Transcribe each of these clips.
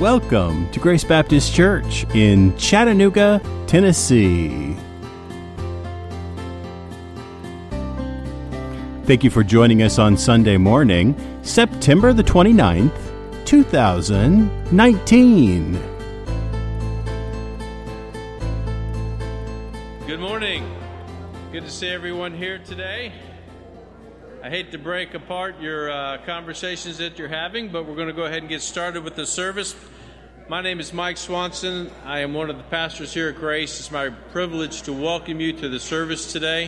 Welcome to Grace Baptist Church in Chattanooga, Tennessee. Thank you for joining us on Sunday morning, September the 29th, 2019. Good morning. Good to see everyone here today. I hate to break apart your conversations that you're having, but we're going to go ahead and get started with the service. My name is Mike Swanson. I am one of the pastors here at Grace. It's my privilege to welcome you to the service today.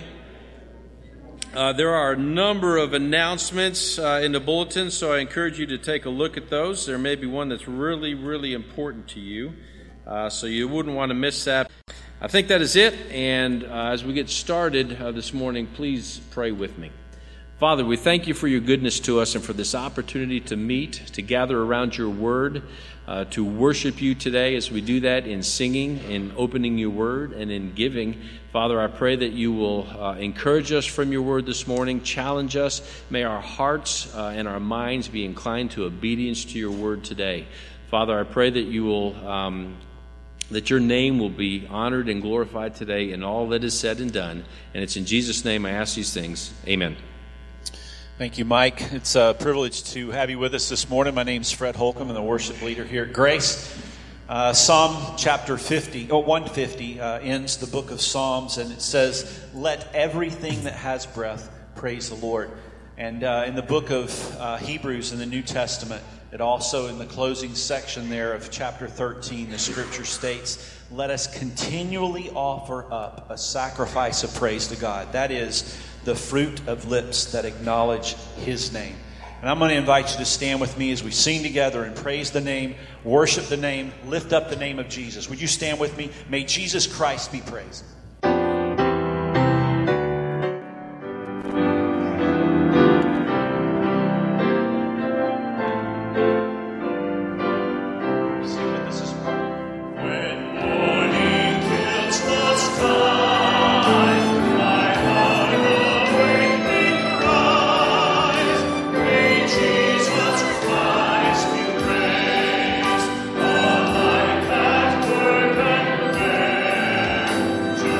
There are a number of announcements in the bulletin, so I encourage you to take a look at those. There may be one that's really, really important to you, so you wouldn't want to miss that. I think that is it, and as we get started this morning, please pray with me. Father, we thank you for your goodness to us and for this opportunity to meet, to gather around your word, to worship you today as we do that in singing, in opening your word, and in giving. Father, I pray that you will encourage us from your word this morning, challenge us. May our hearts and our minds be inclined to obedience to your word today. Father, I pray that you will, that your name will be honored and glorified today in all that is said and done. And it's in Jesus' name I ask these things. Amen. Thank you, Mike. It's a privilege to have you with us this morning. My name's Fred Holcomb. I'm the worship leader here at Grace. Psalm chapter 150 ends the book of Psalms, and it says, "Let everything that has breath praise the Lord." And in the book of Hebrews in the New Testament, it also in the closing section there of chapter 13, the scripture states, "Let us continually offer up a sacrifice of praise to God." That is the fruit of lips that acknowledge His name. And I'm going to invite you to stand with me as we sing together and praise the name, worship the name, lift up the name of Jesus. Would you stand with me? May Jesus Christ be praised. To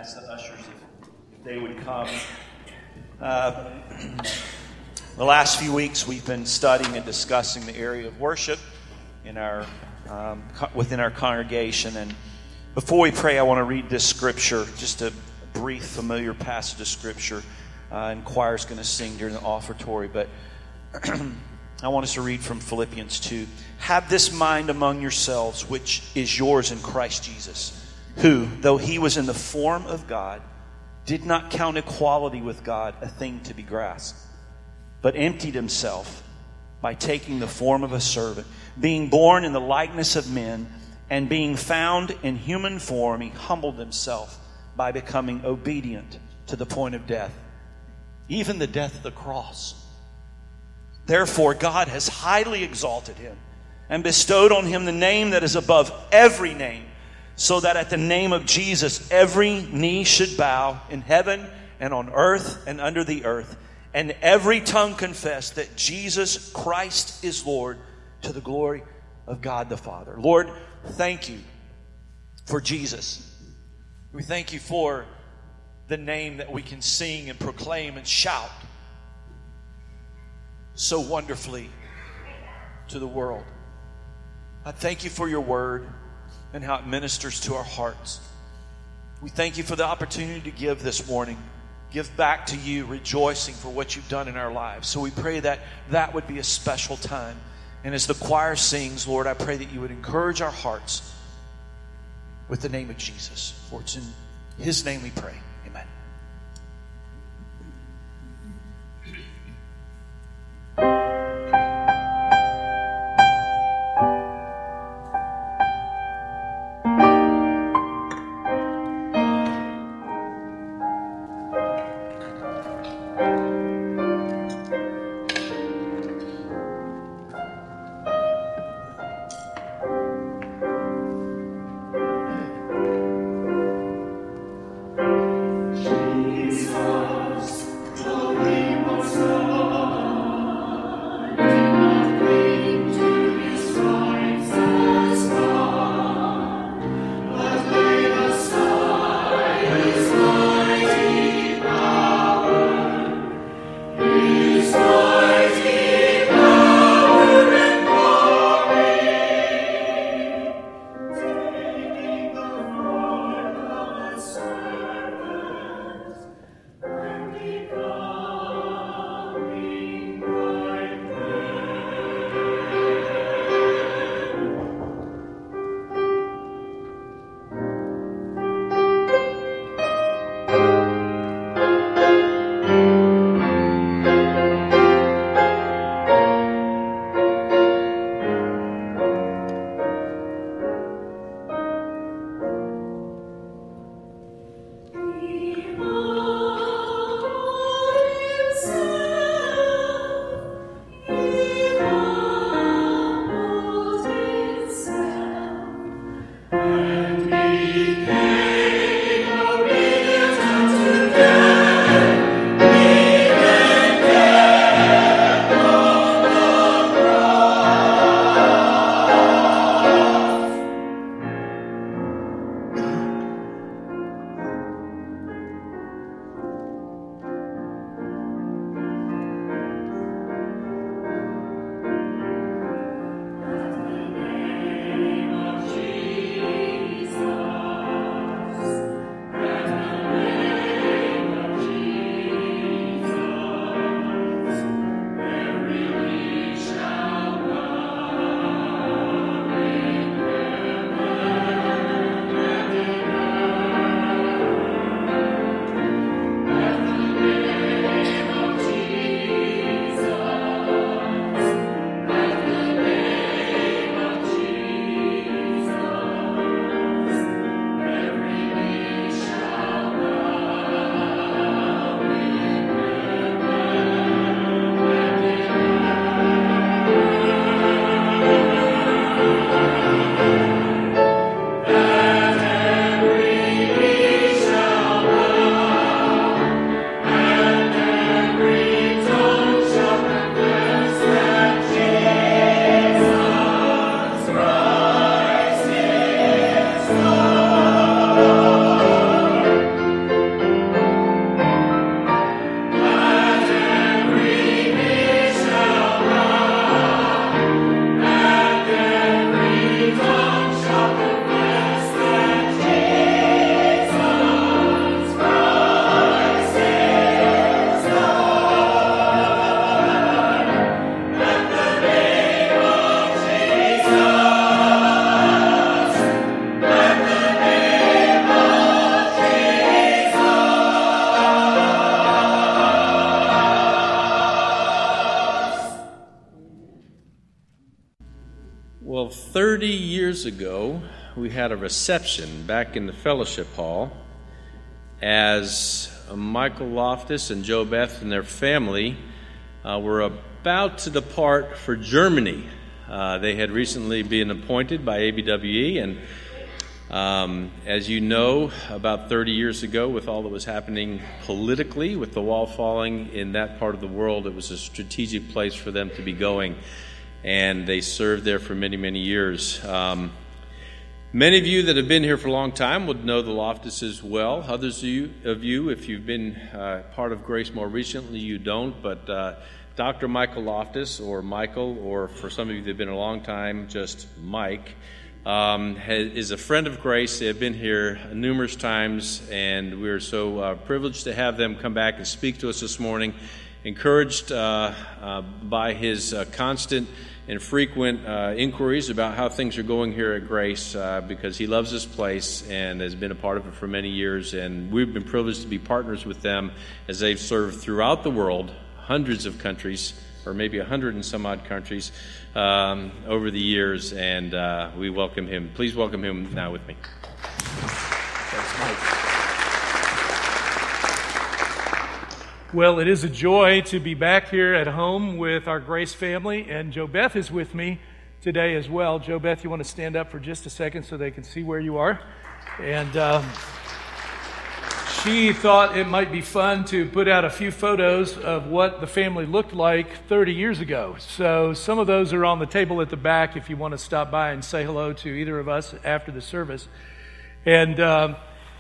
ask the ushers if they would come. The last few weeks we've been studying and discussing the area of worship in our within our congregation. And before we pray, I want to read this scripture, just a brief, familiar passage of scripture. And choir's going to sing during the offertory, but I want us to read from Philippians 2. Have this mind among yourselves, which is yours in Christ Jesus, who, though he was in the form of God, did not count equality with God a thing to be grasped, but emptied himself by taking the form of a servant, being born in the likeness of men, and being found in human form, he humbled himself by becoming obedient to the point of death, even the death of the cross. Therefore, God has highly exalted him and bestowed on him the name that is above every name, so that at the name of Jesus every knee should bow in heaven and on earth and under the earth, and every tongue confess that Jesus Christ is Lord, to the glory of God the Father. Lord, thank you for Jesus. We thank you for the name that we can sing and proclaim and shout so wonderfully to the world. I thank you for your word and how it ministers to our hearts. We thank you for the opportunity to give this morning. Give back to you, rejoicing for what you've done in our lives. So we pray that that would be a special time. And as the choir sings, Lord, I pray that you would encourage our hearts with the name of Jesus. For it's in his name we pray. Amen. years ago, we had a reception back in the fellowship hall as Michael Loftus and Joe Beth and their family were about to depart for Germany. They had recently been appointed by ABWE, and as you know, about 30 years ago, with all that was happening politically, with the wall falling in that part of the world, it was a strategic place for them to be going, and they served there for many, many years. Many of you that have been here for a long time would know the Loftuses well. Others of you, if you've been part of Grace more recently, you don't, but Dr. Michael Loftus, or Michael, or for some of you that have been a long time, just Mike, is a friend of Grace. They have been here numerous times, and we're so privileged to have them come back and speak to us this morning, encouraged by his constant and frequent inquiries about how things are going here at Grace, because he loves this place and has been a part of it for many years, and we've been privileged to be partners with them as they've served throughout the world, hundreds of countries, or maybe 100 and some odd countries over the years, and we welcome him. Please welcome him now with me. Thanks, Mike. Well, it is a joy to be back here at home with our Grace family, and Jo Beth is with me today as well. Jo Beth, you want to stand up for just a second so they can see where you are? And she thought it might be fun to put out a few photos of what the family looked like 30 years ago. So some of those are on the table at the back if you want to stop by and say hello to either of us after the service. And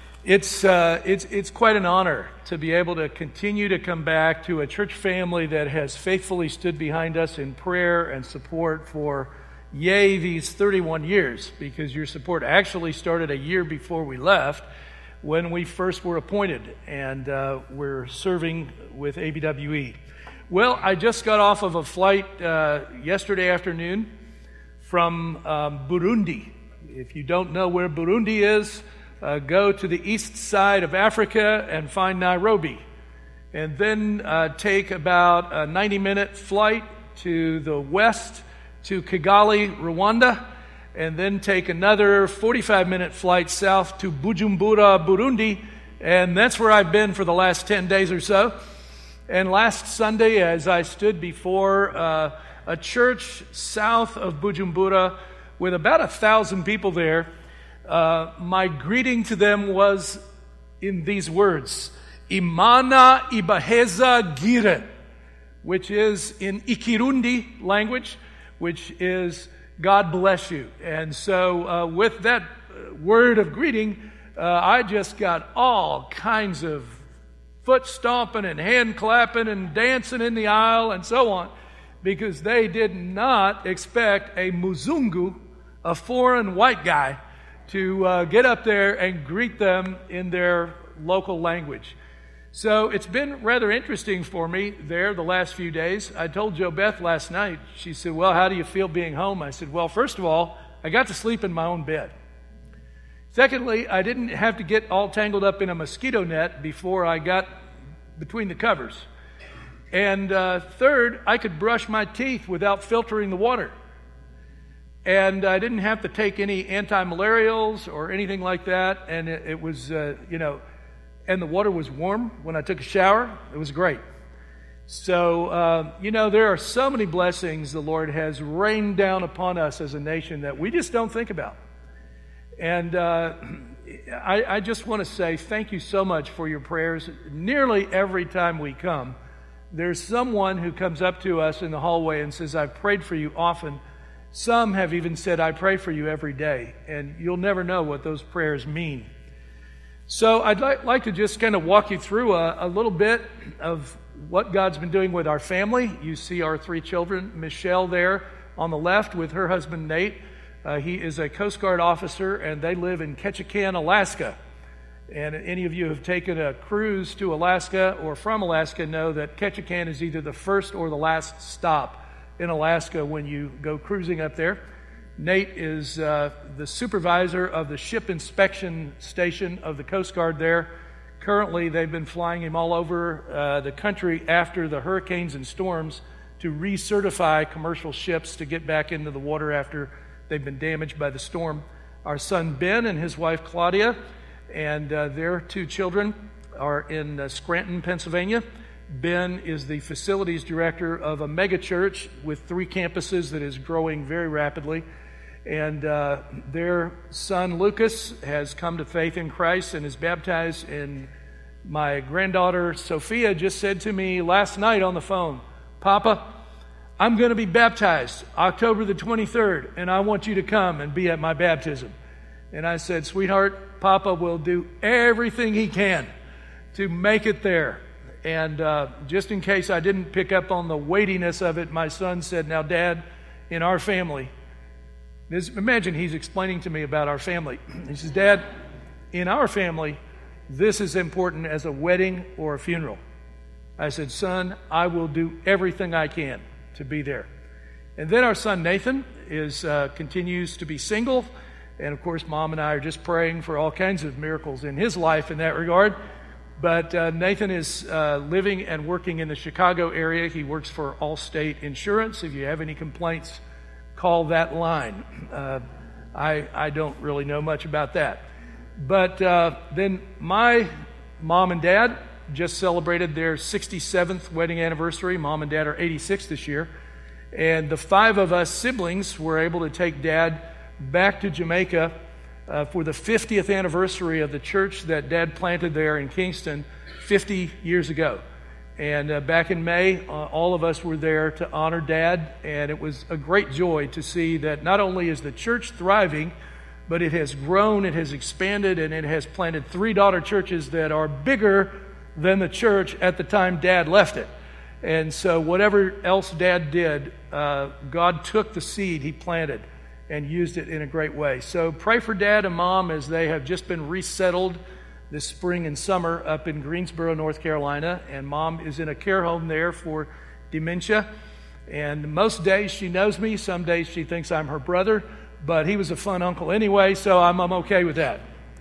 it's quite an honor to be able to continue to come back to a church family that has faithfully stood behind us in prayer and support for these 31 years, because your support actually started a year before we left, when we first were appointed, and we're serving with ABWE. Well, I just got off of a flight yesterday afternoon from Burundi. If you don't know where Burundi is, go to the east side of Africa and find Nairobi. And then take about a 90-minute flight to the west to Kigali, Rwanda, and then take another 45-minute flight south to Bujumbura, Burundi, and that's where I've been for the last 10 days or so. And last Sunday, as I stood before a church south of Bujumbura with about 1,000 people there, my greeting to them was in these words, Imana Ibaheza Gire, which is in Ikirundi language, which is God bless you. And so with that word of greeting, I just got all kinds of foot stomping and hand clapping and dancing in the aisle and so on, because they did not expect a Muzungu, a foreign white guy, to get up there and greet them in their local language. So it's been rather interesting for me there the last few days. I told Jo Beth last night, she said, well, how do you feel being home? I said, well, first of all, I got to sleep in my own bed. Secondly, I didn't have to get all tangled up in a mosquito net before I got between the covers. And third, I could brush my teeth without filtering the water. And I didn't have to take any anti-malarials or anything like that. And it was, and the water was warm when I took a shower. It was great. So, there are so many blessings the Lord has rained down upon us as a nation that we just don't think about. And I just want to say thank you so much for your prayers. Nearly every time we come, there's someone who comes up to us in the hallway and says, I've prayed for you often. Some have even said, I pray for you every day. And you'll never know what those prayers mean. So I'd like to just kind of walk you through a little bit of what God's been doing with our family. You see our 3 children, Michelle there on the left with her husband Nate. He is a Coast Guard officer, and they live in Ketchikan, Alaska. And any of you who have taken a cruise to Alaska or from Alaska know that Ketchikan is either the first or the last stop in Alaska when you go cruising up there. Nate is the supervisor of the ship inspection station of the Coast Guard there. Currently, they've been flying him all over the country after the hurricanes and storms to recertify commercial ships to get back into the water after They've been damaged by the storm. Our son Ben and his wife Claudia and their 2 children are in Scranton, Pennsylvania. Ben is the facilities director of a mega church with 3 campuses that is growing very rapidly. And their son Lucas has come to faith in Christ and is baptized. And my granddaughter Sophia just said to me last night on the phone, "Papa, I'm going to be baptized October the 23rd, and I want you to come and be at my baptism." And I said, "Sweetheart, Papa will do everything he can to make it there." And just in case I didn't pick up on the weightiness of it, my son said, "Now, Dad, in our family," imagine he's explaining to me about our family. He says, "Dad, in our family, this is important as a wedding or a funeral." I said, "Son, I will do everything I can to be there." And then our son Nathan continues to be single. And of course, Mom and I are just praying for all kinds of miracles in his life in that regard. But Nathan is living and working in the Chicago area. He works for Allstate Insurance. If you have any complaints, call that line. I don't really know much about that. But then my mom and dad just celebrated their 67th wedding anniversary. Mom and Dad are 86 this year. And the 5 of us siblings were able to take Dad back to Jamaica for the 50th anniversary of the church that Dad planted there in Kingston 50 years ago. And back in May, all of us were there to honor Dad. And it was a great joy to see that not only is the church thriving, but it has grown, it has expanded, and it has planted 3 daughter churches that are bigger than the church at the time Dad left it. And so whatever else Dad did, God took the seed he planted and used it in a great way. So pray for Dad and Mom as they have just been resettled this spring and summer up in Greensboro, North Carolina. And Mom is in a care home there for dementia. And most days she knows me. Some days she thinks I'm her brother. But he was a fun uncle anyway, so I'm okay with that.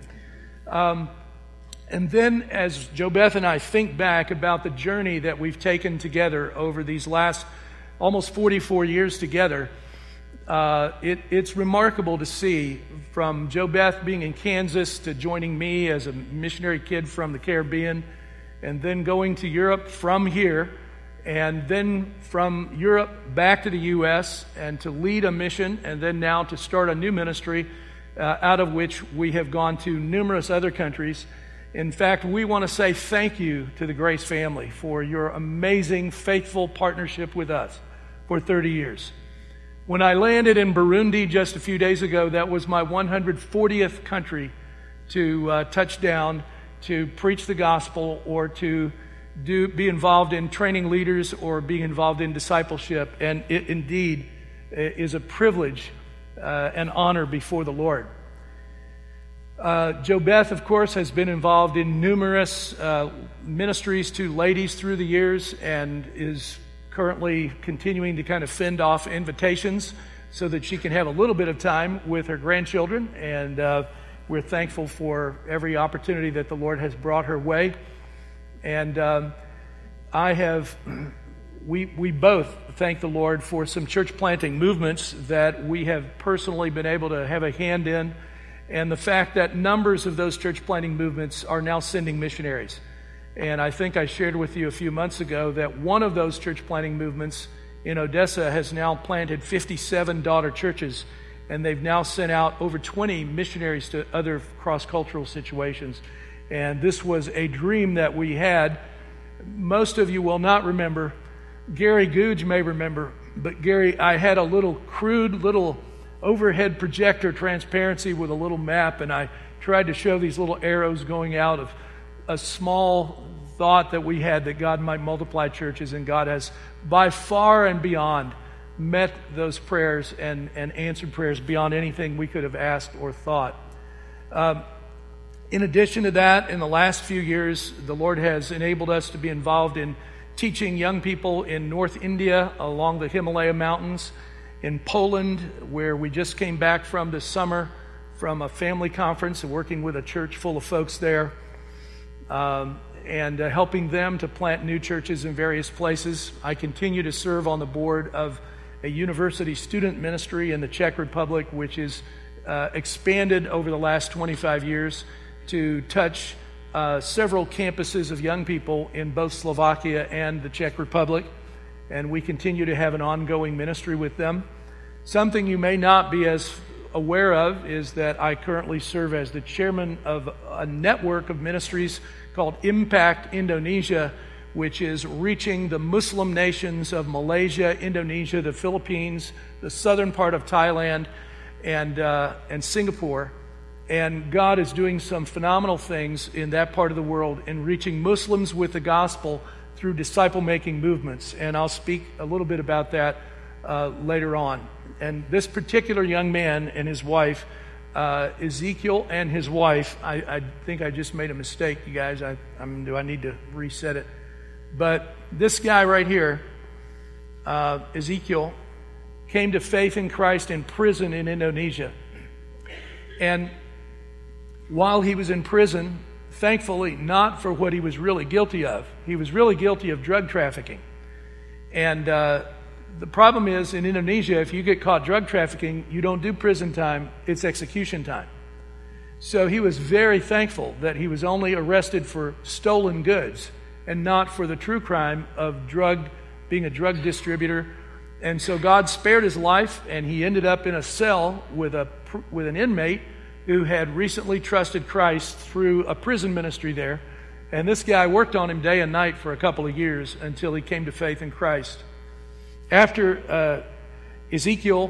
And then as Joe Beth and I think back about the journey that we've taken together over these last almost 44 years together, it's remarkable to see from Joe Beth being in Kansas to joining me as a missionary kid from the Caribbean, and then going to Europe from here, and then from Europe back to the U.S. and to lead a mission, and then now to start a new ministry, out of which we have gone to numerous other countries. In fact, we want to say thank you to the Grace family for your amazing, faithful partnership with us for 30 years. When I landed in Burundi just a few days ago, that was my 140th country to touch down, to preach the gospel, or to be involved in training leaders or being involved in discipleship. And it indeed is a privilege and honor before the Lord. Joe Beth, of course, has been involved in numerous ministries to ladies through the years and is currently continuing to kind of fend off invitations so that she can have a little bit of time with her grandchildren. And we're thankful for every opportunity that the Lord has brought her way. And we both thank the Lord for some church planting movements that we have personally been able to have a hand in, and the fact that numbers of those church planting movements are now sending missionaries. And I think I shared with you a few months ago that one of those church planting movements in Odessa has now planted 57 daughter churches, and they've now sent out over 20 missionaries to other cross-cultural situations. And this was a dream that we had. Most of you will not remember. Gary Googe may remember, but Gary, I had a little crude little overhead projector transparency with a little map, and I tried to show these little arrows going out of a small thought that we had that God might multiply churches, and God has by far and beyond met those prayers and answered prayers beyond anything we could have asked or thought. In addition to that, in the last few years, the Lord has enabled us to be involved in teaching young people in North India along the Himalaya mountains, in Poland, where we just came back from this summer from a family conference and working with a church full of folks there, and helping them to plant new churches in various places. I continue to serve on the board of a university student ministry in the Czech Republic, which is expanded over the last 25 years to touch several campuses of young people in both Slovakia and the Czech Republic. And we continue to have an ongoing ministry with them. Something you may not be as aware of is that I currently serve as the chairman of a network of ministries called Impact Indonesia, which is reaching the Muslim nations of Malaysia, Indonesia, the Philippines, the southern part of Thailand, and Singapore. And God is doing some phenomenal things in that part of the world in reaching Muslims with the gospel through disciple-making movements. And I'll speak a little bit about that later on. And this particular young man and his wife, Ezekiel and his wife, I think I just made a mistake, you guys. Do I need to reset it? But this guy right here, Ezekiel, came to faith in Christ in prison in Indonesia. And while he was in prison, thankfully not for what he was really guilty of. He was really guilty of drug trafficking. And the problem is, in Indonesia, if you get caught drug trafficking, you don't do prison time, it's execution time. So he was very thankful that he was only arrested for stolen goods and not for the true crime of being a drug distributor. And so God spared his life, and he ended up in a cell with an inmate who had recently trusted Christ through a prison ministry there. And this guy worked on him day and night for a couple of years until he came to faith in Christ. After Ezekiel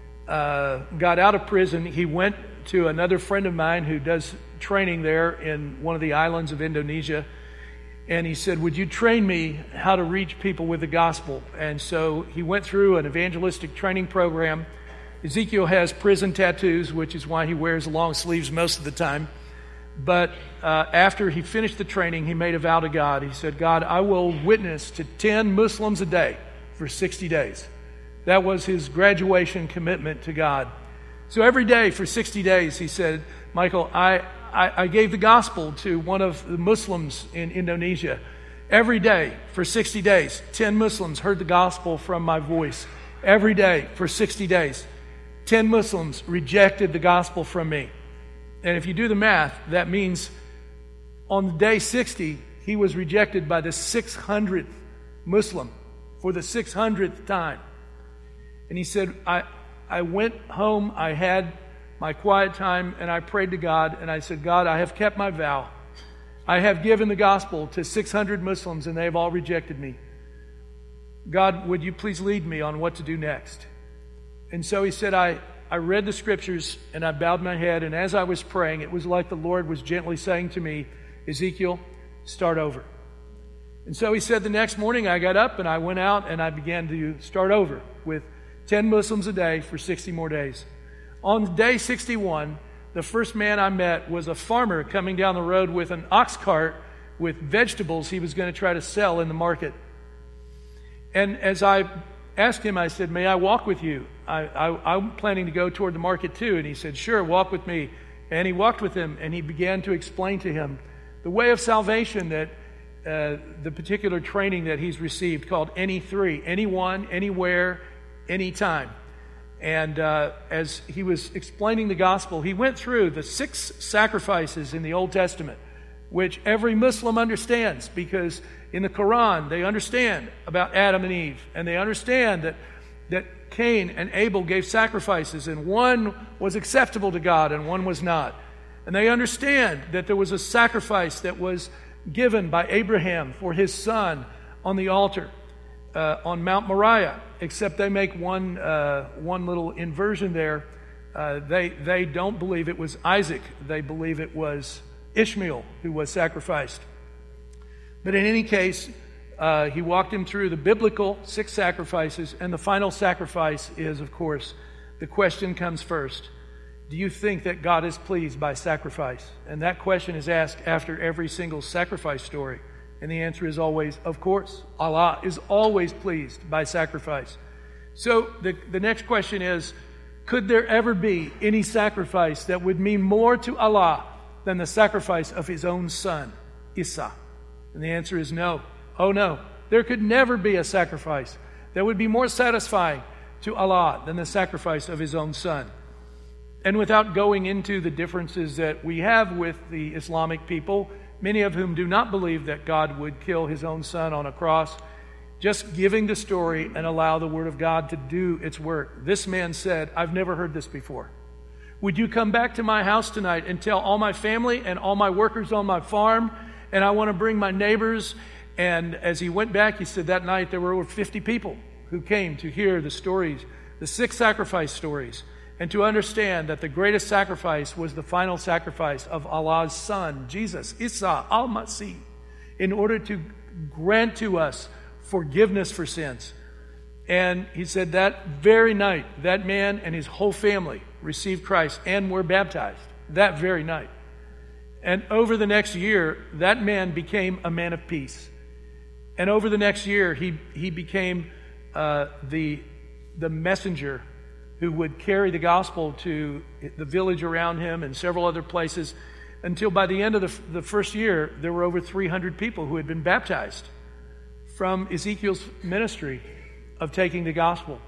got out of prison, he went to another friend of mine who does training there in one of the islands of Indonesia. And he said, would you train me how to reach people with the gospel? And so he went through an evangelistic training program. Ezekiel has prison tattoos, which is why he wears long sleeves most of the time. But after he finished the training, he made a vow to God. He said, God, I will witness to 10 Muslims a day for 60 days. That was his graduation commitment to God. So every day for 60 days, he said, Michael, I gave the gospel to one of the Muslims in Indonesia. Every day for 60 days, 10 Muslims heard the gospel from my voice. Every day for 60 days, 10 Muslims rejected the gospel from me. And if you do the math, that means on day 60, he was rejected by the 600th Muslim for the 600th time. And he said, I went home, I had my quiet time, and I prayed to God, and I said, God, I have kept my vow. I have given the gospel to 600 Muslims, and they have all rejected me. God, would you please lead me on what to do next? And so he said, I read the scriptures, and I bowed my head, and as I was praying, it was like the Lord was gently saying to me, Ezekiel, start over. And so he said the next morning I got up and I went out and I began to start over with 10 Muslims a day for 60 more days. On day 61, the first man I met was a farmer coming down the road with an ox cart with vegetables he was going to try to sell in the market. And as I asked him, I said, may I walk with you? I'm planning to go toward the market too. And he said, sure, walk with me. And he walked with him and he began to explain to him the way of salvation that the particular training that he's received called NE3, anyone, anywhere, anytime. And as he was explaining the gospel, he went through the 6 sacrifices in the Old Testament, which every Muslim understands because in the Quran they understand about Adam and Eve, and they understand that Cain and Abel gave sacrifices, and one was acceptable to God and one was not. And they understand that there was a sacrifice that was given by Abraham for his son on the altar on Mount Moriah, except they make one little inversion there. They don't believe it was Isaac. They believe it was Ishmael who was sacrificed. But in any case, he walked him through the biblical 6 sacrifices, and the final sacrifice is, of course, the question comes first. Do you think that God is pleased by sacrifice? And that question is asked after every single sacrifice story. And the answer is always, of course. Allah is always pleased by sacrifice. So the next question is, could there ever be any sacrifice that would mean more to Allah than the sacrifice of His own son, Isa? And the answer is no. Oh no. There could never be a sacrifice that would be more satisfying to Allah than the sacrifice of his own son. And without going into the differences that we have with the Islamic people, many of whom do not believe that God would kill his own son on a cross, just giving the story and allow the Word of God to do its work. This man said, I've never heard this before. Would you come back to my house tonight and tell all my family and all my workers on my farm, and I want to bring my neighbors? And as he went back, he said that night there were over 50 people who came to hear the stories, the 6 sacrifice stories, and to understand that the greatest sacrifice was the final sacrifice of Allah's Son, Jesus, Isa al-Masih, in order to grant to us forgiveness for sins. And he said that very night, that man and his whole family received Christ and were baptized that very night. And over the next year, that man became a man of peace. And over the next year, he became the messenger who would carry the gospel to the village around him and several other places, until by the end of the first year, there were over 300 people who had been baptized from Ezekiel's ministry of taking the gospel.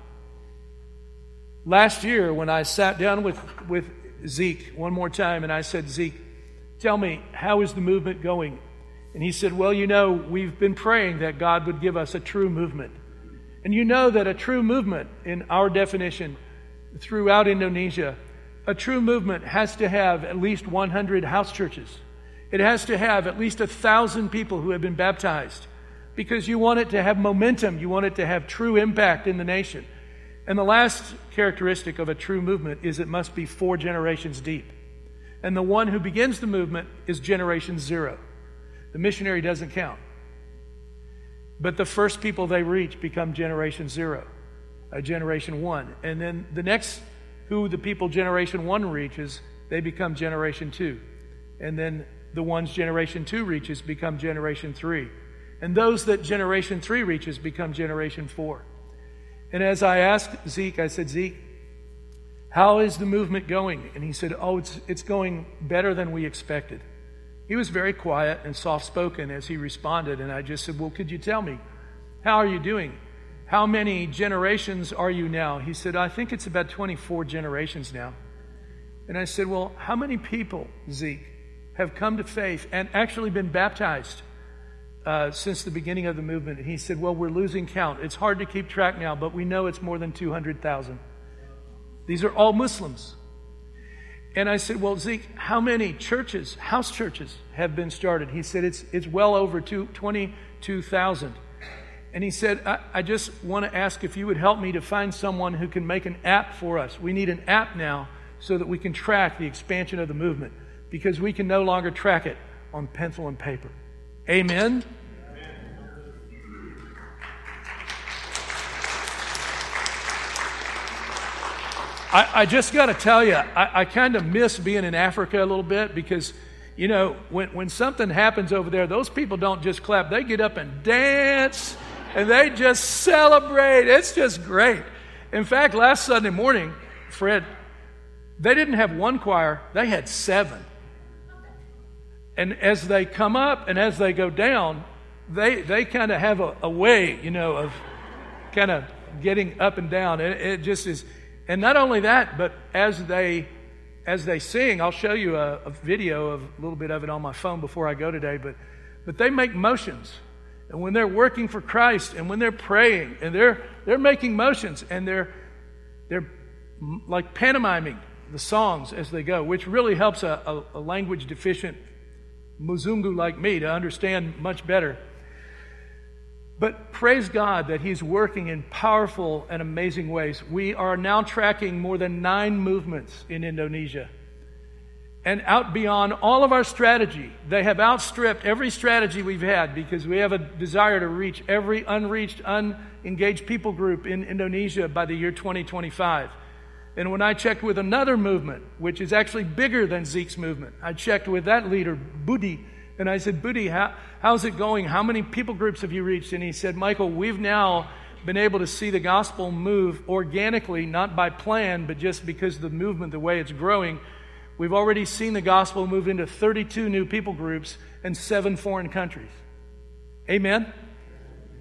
Last year, when I sat down with Zeke one more time, and I said, Zeke, tell me, how is the movement going? And he said, well, we've been praying that God would give us a true movement. And you know that a true movement, in our definition, throughout Indonesia, a true movement has to have at least 100 house churches. It has to have at least 1,000 people who have been baptized, because you want it to have momentum. You want it to have true impact in the nation. And the last characteristic of a true movement is it must be 4 generations deep. And the one who begins the movement is generation 0. The missionary doesn't count. But the first people they reach become generation 0, generation 1. And then the next who the people generation 1 reaches, they become generation 2. And then the ones generation 2 reaches become generation 3. And those that generation 3 reaches become generation 4. And as I asked Zeke, I said, Zeke, how is the movement going? And he said, it's going better than we expected. He was very quiet and soft-spoken as he responded. And I just said, well, could you tell me, how are you doing? How many generations are you now? He said, I think it's about 24 generations now. And I said, well, how many people, Zeke, have come to faith and actually been baptized since the beginning of the movement? And he said, well, we're losing count. It's hard to keep track now, but we know it's more than 200,000. These are all Muslims. And I said, well, Zeke, how many churches, house churches, have been started? He said, it's well over 22,000. And he said, I just want to ask if you would help me to find someone who can make an app for us. We need an app now so that we can track the expansion of the movement, because we can no longer track it on pencil and paper. Amen? I just got to tell you, I kind of miss being in Africa a little bit, because, when something happens over there, those people don't just clap. They get up and dance, and they just celebrate. It's just great. In fact, last Sunday morning, Fred, they didn't have one choir. They had 7. And as they come up and as they go down, they kind of have a way, of kind of getting up and down. It just is. And not only that, but as they sing, I'll show you a video of a little bit of it on my phone before I go today, but they make motions. And when they're working for Christ, and when they're praying, and they're making motions, and they're like pantomiming the songs as they go, which really helps a language deficient Muzungu like me to understand much better. But praise God that He's working in powerful and amazing ways. We are now tracking more than 9 movements in Indonesia. And out beyond all of our strategy, they have outstripped every strategy we've had, because we have a desire to reach every unreached, unengaged people group in Indonesia by the year 2025. And when I checked with another movement, which is actually bigger than Zeke's movement, I checked with that leader, Budi, and I said, Budi, how's it going? How many people groups have you reached? And he said, Michael, we've now been able to see the gospel move organically, not by plan, but just because of the movement, the way it's growing. We've already seen the gospel move into 32 new people groups and 7 foreign countries. Amen?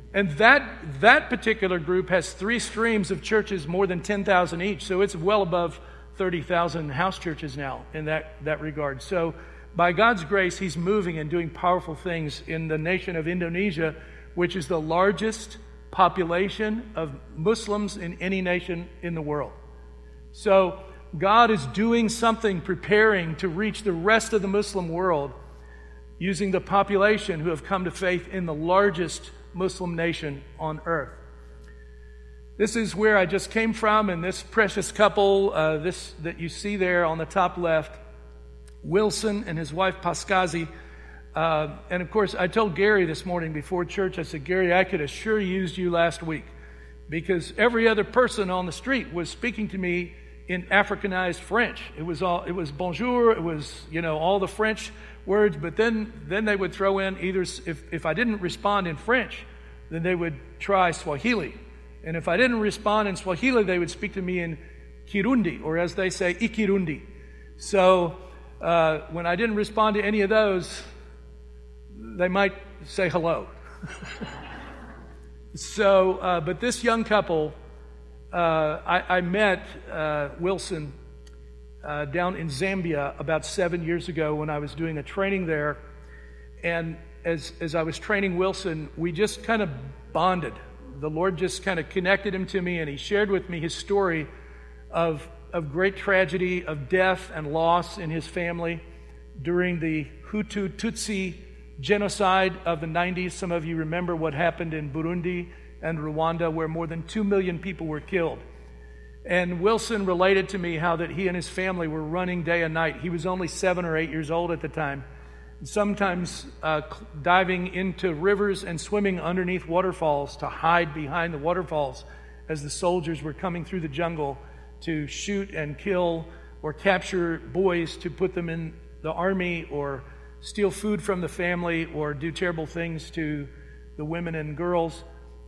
And that particular group has 3 streams of churches, more than 10,000 each. So it's well above 30,000 house churches now in that regard. So by God's grace, He's moving and doing powerful things in the nation of Indonesia, which is the largest population of Muslims in any nation in the world. So God is doing something, preparing to reach the rest of the Muslim world using the population who have come to faith in the largest Muslim nation on earth. This is where I just came from, and this precious couple, this that you see there on the top left, Wilson and his wife Paskazi. And of course, I told Gary this morning before church, I said, Gary, I could have sure used you last week, because every other person on the street was speaking to me in Africanized French. It was bonjour, it was, all the French words, but then they would throw in either, if I didn't respond in French, then they would try Swahili. And if I didn't respond in Swahili, they would speak to me in Kirundi, or as they say, Ikirundi. So when I didn't respond to any of those, they might say hello. So, but this young couple, I met Wilson down in Zambia about 7 years ago when I was doing a training there. And as I was training Wilson, we just kind of bonded. The Lord just kind of connected him to me, and he shared with me his story of great tragedy, of death and loss in his family during the Hutu-Tutsi genocide of the 90s. Some of you remember what happened in Burundi and Rwanda, where more than 2 million people were killed. And Wilson related to me how that he and his family were running day and night. He was only 7 or 8 years old at the time. Sometimes diving into rivers and swimming underneath waterfalls to hide behind the waterfalls as the soldiers were coming through the jungle to shoot and kill or capture boys to put them in the army, or steal food from the family, or do terrible things to the women and girls.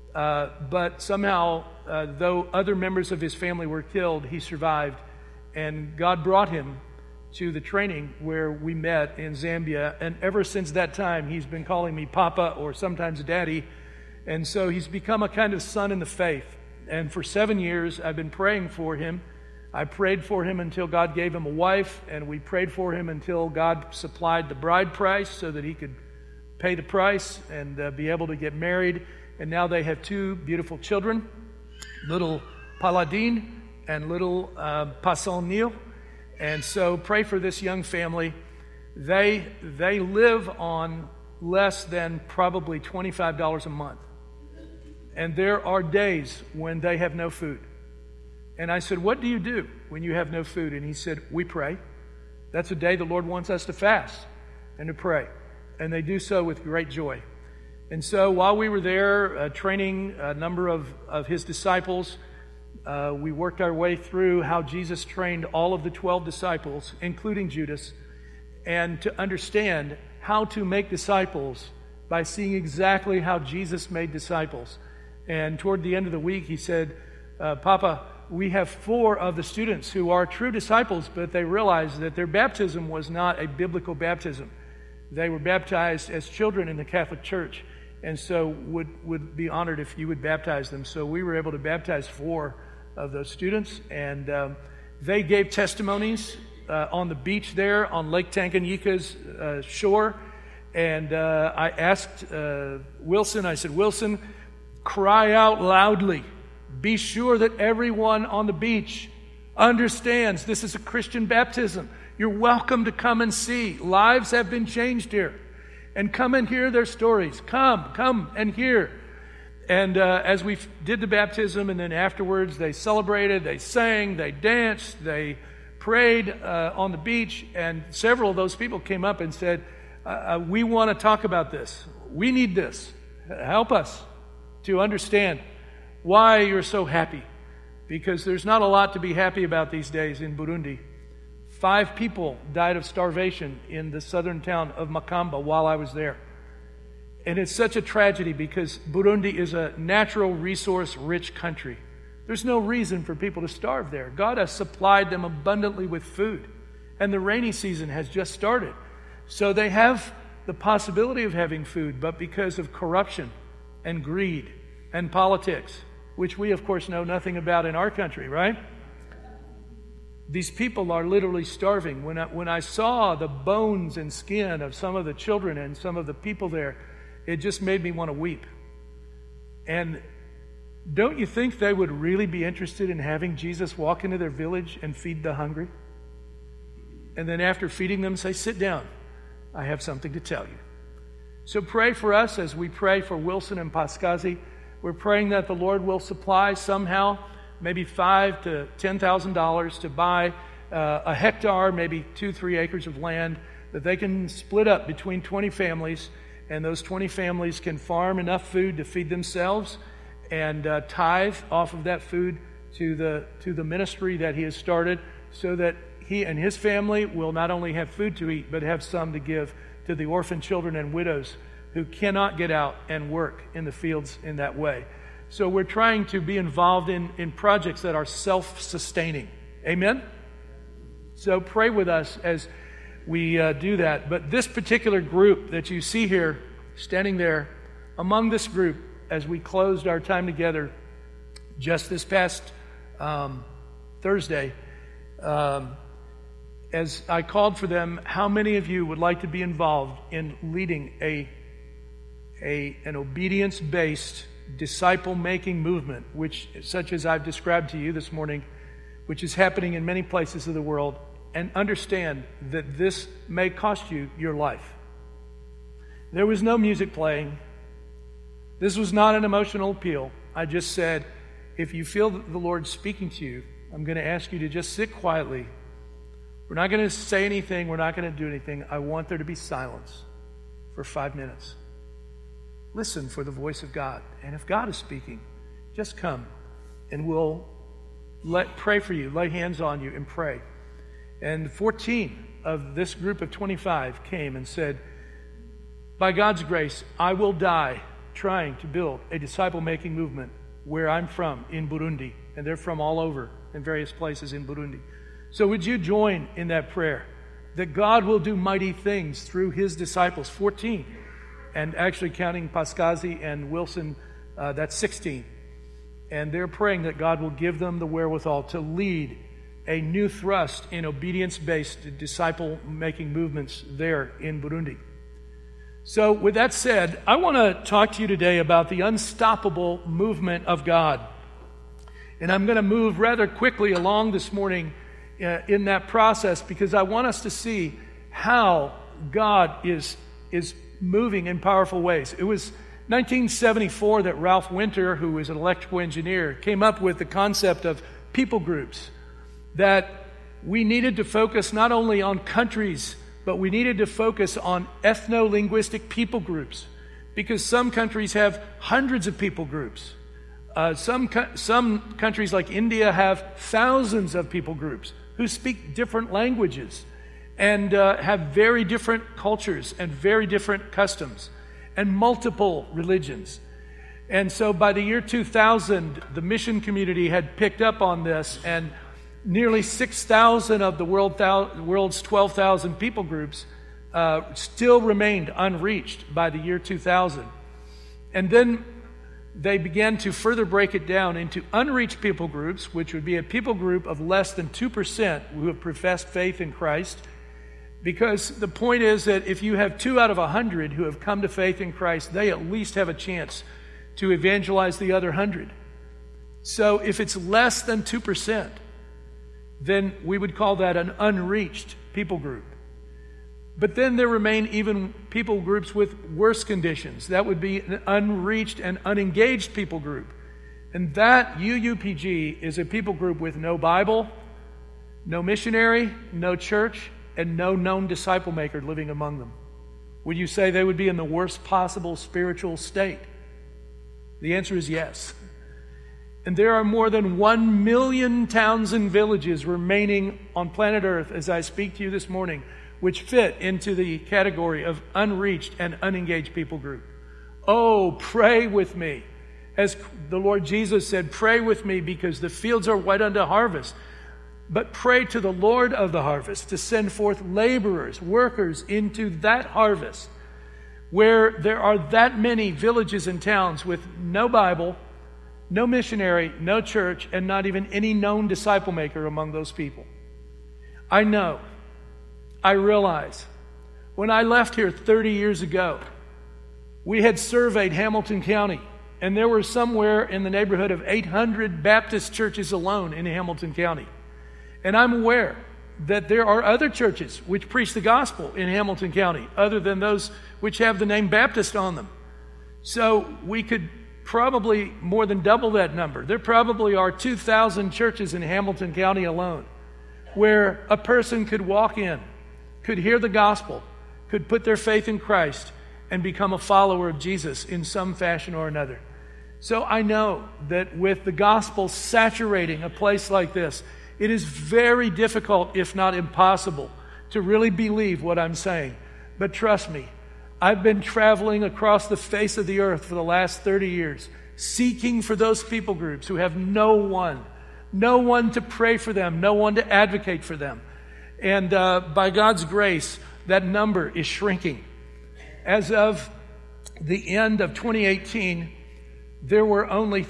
But somehow, though other members of his family were killed, he survived. And God brought him to the training where we met in Zambia. And ever since that time, he's been calling me Papa, or sometimes Daddy. And so he's become a kind of son in the faith. And for 7 years, I've been praying for him. I prayed for him until God gave him a wife, and we prayed for him until God supplied the bride price so that he could pay the price and be able to get married. And now they have 2 beautiful children, little Paladin and little Pasonil. And so pray for this young family. They live on less than probably $25 a month. And there are days when they have no food. And I said, what do you do when you have no food? And he said, we pray. That's a day the Lord wants us to fast and to pray. And they do so with great joy. And so while we were there training a number of his disciples, we worked our way through how Jesus trained all of the 12 disciples, including Judas, and to understand how to make disciples by seeing exactly how Jesus made disciples. And toward the end of the week, he said, Papa, we have 4 of the students who are true disciples, but they realized that their baptism was not a biblical baptism. They were baptized as children in the Catholic Church, and so would be honored if you would baptize them. So we were able to baptize 4 of those students, and they gave testimonies on the beach there on Lake Tanganyika's shore. And I asked Wilson, I said, Wilson, cry out loudly. Be sure that everyone on the beach understands this is a Christian baptism. You're welcome to come and see. Lives have been changed here. And come and hear their stories. Come and hear. And as we did the baptism, and then afterwards they celebrated, they sang, they danced, they prayed on the beach, and several of those people came up and said, we want to talk about this. We need this. Help us to understand why you're so happy. Because there's not a lot to be happy about these days in Burundi. 5 people died of starvation in the southern town of Makamba while I was there. And it's such a tragedy because Burundi is a natural resource-rich country. There's no reason for people to starve there. God has supplied them abundantly with food. And the rainy season has just started. So they have the possibility of having food, but because of corruption and greed and politics, which we, of course, know nothing about in our country, right? These people are literally starving. When I saw the bones and skin of some of the children and some of the people there, it just made me want to weep. And don't you think they would really be interested in having Jesus walk into their village and feed the hungry? And then after feeding them, say, sit down. I have something to tell you. So pray for us as we pray for Wilson and Pascazi. We're praying that the Lord will supply somehow maybe $5,000 to $10,000 to buy a hectare, maybe 2-3 acres of land that they can split up between 20 families, and those 20 families can farm enough food to feed themselves and tithe off of that food to the ministry that he has started, so that he and his family will not only have food to eat, but have some to give to the orphan children and widows who cannot get out and work in the fields in that way. So we're trying to be involved in projects that are self-sustaining. Amen? So pray with us as we do that. But this particular group that you see here, standing there, among this group, as we closed our time together just this past Thursday, as I called for them, how many of you would like to be involved in leading an obedience-based disciple-making movement, which, such as I've described to you this morning, which is happening in many places of the world, and understand that this may cost you your life. There was no music playing. This was not an emotional appeal. I just said, if you feel that the Lord's speaking to you, I'm going to ask you to just sit quietly. We're not going to say anything. We're not going to do anything. I want there to be silence for 5 minutes. Listen for the voice of God. And if God is speaking, just come and we'll pray for you, lay hands on you and pray. And 14 of this group of 25 came and said, by God's grace, I will die trying to build a disciple-making movement where I'm from, in Burundi. And they're from all over in various places in Burundi. So would you join in that prayer that God will do mighty things through his disciples? 14. And actually counting Pascazi and Wilson, that's 16. And they're praying that God will give them the wherewithal to lead a new thrust in obedience-based disciple-making movements there in Burundi. So with that said, I want to talk to you today about the unstoppable movement of God. And I'm going to move rather quickly along this morning in that process, because I want us to see how God is moving in powerful ways. It was 1974 that Ralph Winter, who was an electrical engineer, came up with the concept of people groups, that we needed to focus not only on countries, but we needed to focus on ethno-linguistic people groups, because some countries have hundreds of people groups. Some countries like India have thousands of people groups who speak different languages and have very different cultures and very different customs and multiple religions. And so by the year 2000, the mission community had picked up on this, and nearly 6,000 of the world's 12,000 people groups still remained unreached by the year 2000. And then they began to further break it down into unreached people groups, which would be a people group of less than 2% who have professed faith in Christ. Because the point is that if you have 2 out of 100 who have come to faith in Christ, they at least have a chance to evangelize the other 100. So if it's less than 2%, then we would call that an unreached people group. But then there remain even people groups with worse conditions. That would be an unreached and unengaged people group. And that UUPG is a people group with no Bible, no missionary, no church, and no known disciple maker living among them. Would you say they would be in the worst possible spiritual state? The answer is yes. And there are more than 1 million towns and villages remaining on planet Earth as I speak to you this morning, which fit into the category of unreached and unengaged people group. Oh, pray with me. As the Lord Jesus said, pray with me because the fields are white unto harvest. But pray to the Lord of the harvest to send forth laborers, workers into that harvest. where there are that many villages and towns with no Bible, no missionary, no church, and not even any known disciple maker among those people. I know, I realize, when I left here 30 years ago, we had surveyed Hamilton County, and there were somewhere in the neighborhood of 800 Baptist churches alone in Hamilton County. And I'm aware that there are other churches which preach the gospel in Hamilton County, other than those which have the name Baptist on them. So we could probably more than double that number. There probably are 2,000 churches in Hamilton County alone where a person could walk in, could hear the gospel, could put their faith in Christ, and become a follower of Jesus in some fashion or another. So I know that with the gospel saturating a place like this, it is very difficult, if not impossible, to really believe what I'm saying. But trust me, I've been traveling across the face of the earth for the last 30 years, seeking for those people groups who have no one to pray for them, no one to advocate for them. And by God's grace, that number is shrinking. As of the end of 2018, there were only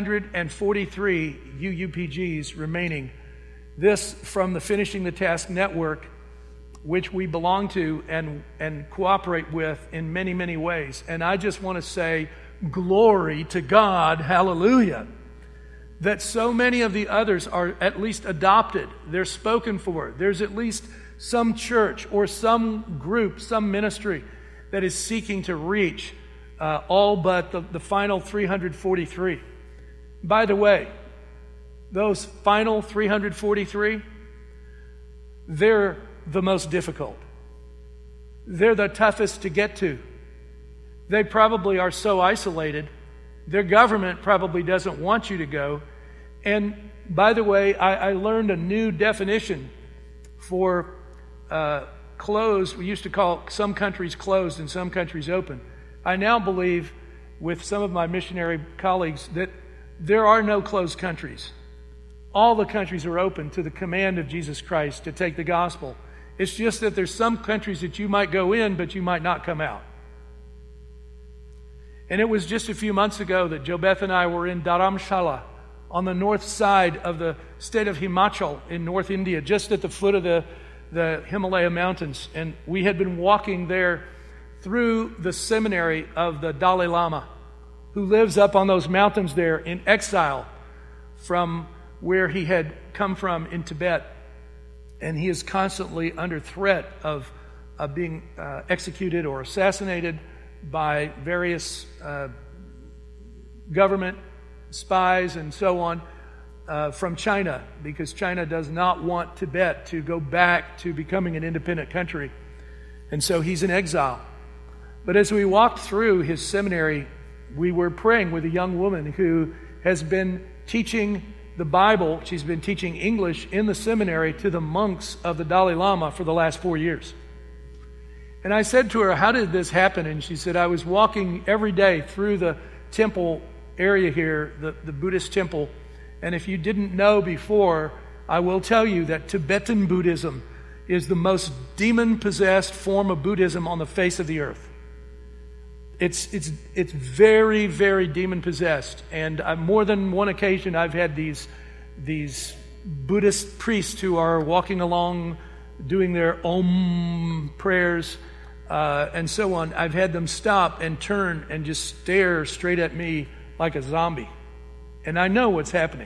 343 UUPGs remaining. This from the Finishing the Task Network, which we belong to and cooperate with in many, many ways. And I just want to say, glory to God, hallelujah, that so many of the others are at least adopted. They're spoken for. There's at least some church or some group, some ministry that is seeking to reach all but the final 343. By the way, those final 343, they're the most difficult. They're the toughest to get to. They probably are so isolated. Their government probably doesn't want you to go. And by the way, I learned a new definition for closed. We used to call some countries closed and some countries open. I now believe, with some of my missionary colleagues, that there are no closed countries. All the countries are open to the command of Jesus Christ to take the gospel. It's just that there's some countries that you might go in, but you might not come out. And it was just a few months ago that Jobeth and I were in Dharamshala on the north side of the state of Himachal in North India, just at the foot of the Himalaya mountains. And we had been walking there through the seminary of the Dalai Lama, who lives up on those mountains there in exile from where he had come from in Tibet. And he is constantly under threat of being executed or assassinated by various government spies and so on from China, because China does not want Tibet to go back to becoming an independent country. And so he's in exile. But as we walked through his seminary, we were praying with a young woman who has been teaching the Bible. She's been teaching English in the seminary to the monks of the Dalai Lama for the last 4 years. And I said to her, how did this happen? And she said, I was walking every day through the temple area here, the Buddhist temple. And if you didn't know before, I will tell you that Tibetan Buddhism is the most demon-possessed form of Buddhism on the face of the earth. It's very, very demon-possessed. And on more than one occasion, I've had these Buddhist priests who are walking along doing their Om prayers and so on. I've had them stop and turn and just stare straight at me like a zombie. And I know what's happening.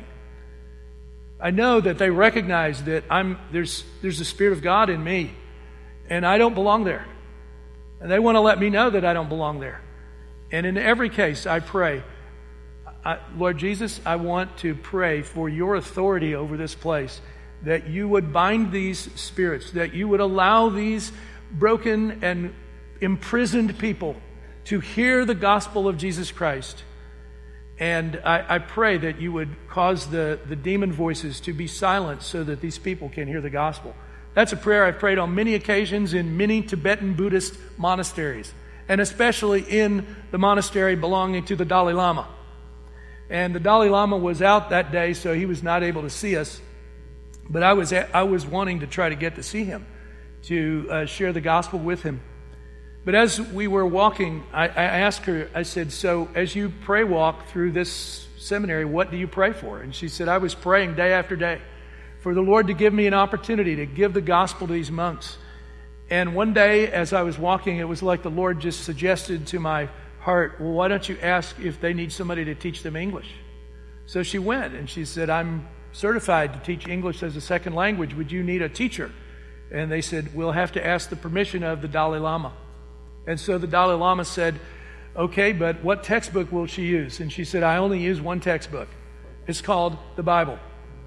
I know that they recognize that there's the Spirit of God in me, and I don't belong there. And they want to let me know that I don't belong there. And in every case, I pray, Lord Jesus, I want to pray for your authority over this place, that you would bind these spirits, that you would allow these broken and imprisoned people to hear the gospel of Jesus Christ. And I pray that you would cause the demon voices to be silenced so that these people can hear the gospel. That's a prayer I've prayed on many occasions in many Tibetan Buddhist monasteries, and especially in the monastery belonging to the Dalai Lama. And the Dalai Lama was out that day, so he was not able to see us. But I was wanting to try to get to see him, to share the gospel with him. But as we were walking, I asked her, I said, so as you pray walk through this seminary, what do you pray for? And she said, I was praying day after day for the Lord to give me an opportunity to give the gospel to these monks. And one day as I was walking, it was like the Lord just suggested to my heart, well, why don't you ask if they need somebody to teach them English? So she went and she said, I'm certified to teach English as a second language. Would you need a teacher? And they said, we'll have to ask the permission of the Dalai Lama. And so the Dalai Lama said, okay, but what textbook will she use? And she said, I only use one textbook. It's called the Bible.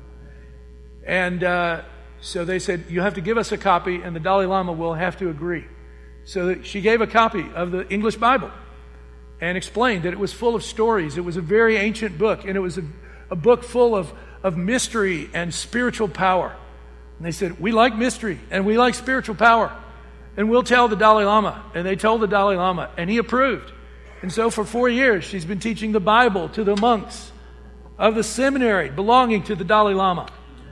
And so they said, you have to give us a copy, and the Dalai Lama will have to agree. So she gave a copy of the English Bible and explained that it was full of stories. It was a very ancient book, and it was a book full of mystery and spiritual power. And they said, we like mystery, and we like spiritual power. And we'll tell the Dalai Lama. And they told the Dalai Lama, and he approved. And so for 4 years, she's been teaching the Bible to the monks of the seminary belonging to the Dalai Lama.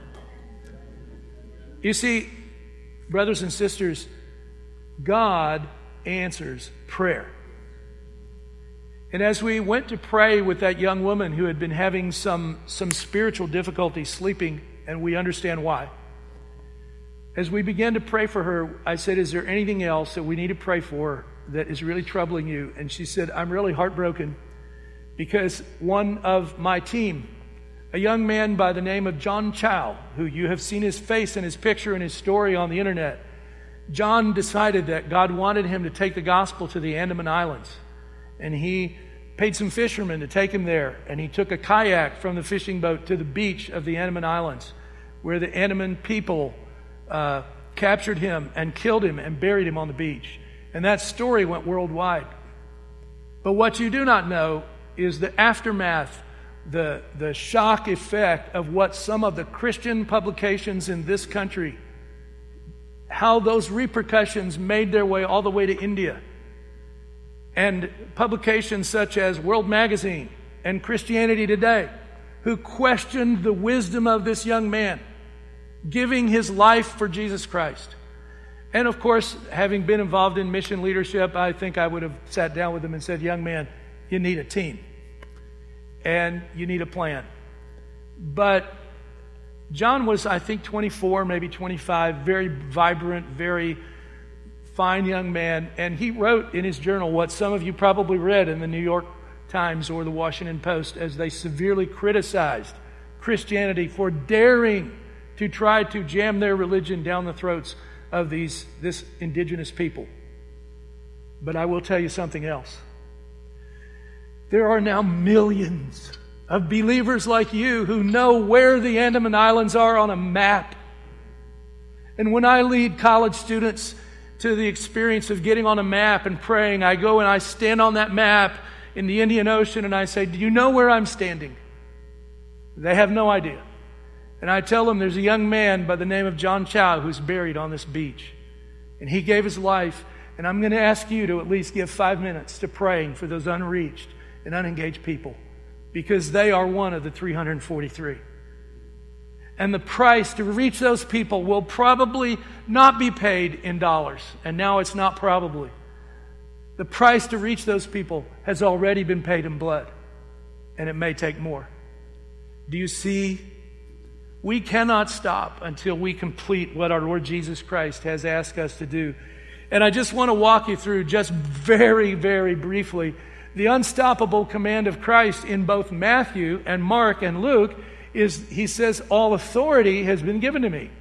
You see, brothers and sisters, God answers prayer. And as we went to pray with that young woman who had been having some spiritual difficulty sleeping, and we understand why, as we began to pray for her, I said, is there anything else that we need to pray for that is really troubling you? And she said, I'm really heartbroken because one of my team, a young man by the name of John Chow, who you have seen his face and his picture and his story on the internet, John decided that God wanted him to take the gospel to the Andaman Islands. And he paid some fishermen to take him there. And he took a kayak from the fishing boat to the beach of the Andaman Islands, where the Andaman people captured him and killed him and buried him on the beach. And that story went worldwide. But what you do not know is the aftermath, the shock effect of what some of the Christian publications in this country, how those repercussions made their way all the way to India. And publications such as World Magazine and Christianity Today, who questioned the wisdom of this young man giving his life for Jesus Christ. And of course, having been involved in mission leadership, I think I would have sat down with him and said, young man, you need a team. And you need a plan. But John was, I think, 24, maybe 25, very vibrant, very fine young man. And he wrote in his journal what some of you probably read in the New York Times or the Washington Post as they severely criticized Christianity for daring to try to jam their religion down the throats of this indigenous people. But I will tell you something else. There are now millions of believers like you who know where the Andaman Islands are on a map. And when I lead college students to the experience of getting on a map and praying, I go and I stand on that map in the Indian Ocean and I say, do you know where I'm standing? They have no idea. And I tell them there's a young man by the name of John Chow who's buried on this beach. And he gave his life. And I'm going to ask you to at least give 5 minutes to praying for those unreached and unengaged people, because they are one of the 343. And the price to reach those people will probably not be paid in dollars. And now it's not probably. The price to reach those people has already been paid in blood. And it may take more. Do you see? We cannot stop until we complete what our Lord Jesus Christ has asked us to do. And I just want to walk you through just very, very briefly the unstoppable command of Christ in both Matthew and Mark and Luke is, he says, all authority has been given to me.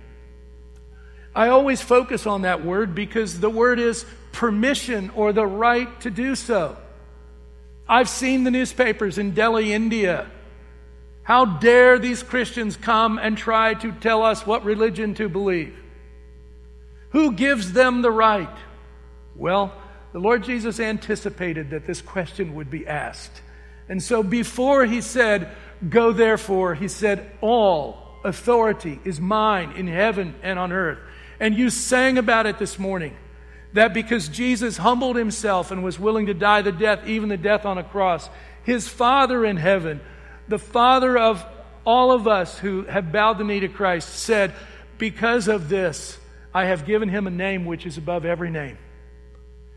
I always focus on that word because the word is permission or the right to do so. I've seen the newspapers in Delhi, India. How dare these Christians come and try to tell us what religion to believe? Who gives them the right? Well, the Lord Jesus anticipated that this question would be asked. And so before he said, go therefore, he said, all authority is mine in heaven and on earth. And you sang about it this morning, that because Jesus humbled himself and was willing to die the death, even the death on a cross, his Father in heaven, the Father of all of us who have bowed the knee to Christ, said, because of this, I have given him a name which is above every name.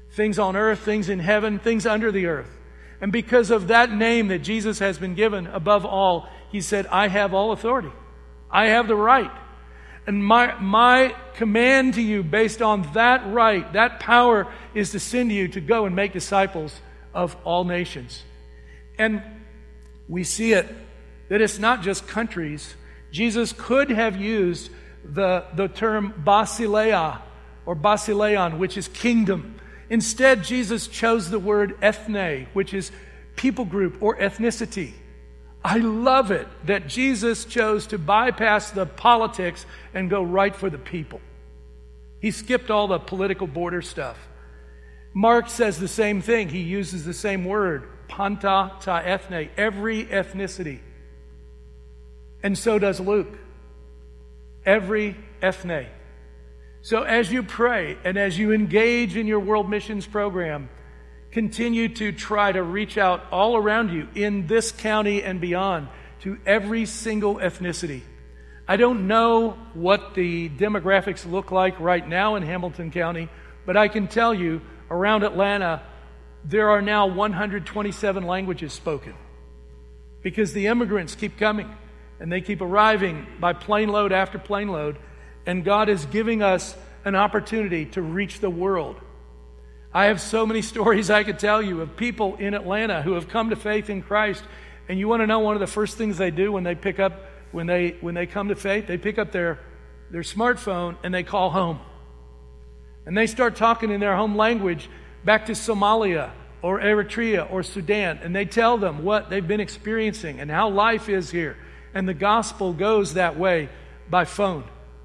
things on earth, things in heaven, things under the earth. And because of that name that Jesus has been given above all, he said, I have all authority. I have the right. And my command to you based on that right, that power, is to send you to go and make disciples of all nations. And we see it, that it's not just countries. Jesus could have used the term basileia or basileon, which is kingdom. Instead, Jesus chose the word ethne, which is people group or ethnicity. I love it that Jesus chose to bypass the politics and go right for the people. He skipped all the political border stuff. Mark says the same thing. He uses the same word, panta ta ethne, every ethnicity. And so does Luke. Every ethne. So as you pray and as you engage in your world missions program, continue to try to reach out all around you in this county and beyond to every single ethnicity. I don't know what the demographics look like right now in Hamilton County, but I can tell you around Atlanta, there are now 127 languages spoken because the immigrants keep coming and they keep arriving by plane load after plane load, and God is giving us an opportunity to reach the world. I have so many stories I could tell you of people in Atlanta who have come to faith in Christ. And you want to know one of the first things they do when they come to faith? They pick up their smartphone and they call home. And they start talking in their home language back to Somalia or Eritrea or Sudan. And they tell them what they've been experiencing and how life is here. And the gospel goes that way by phone.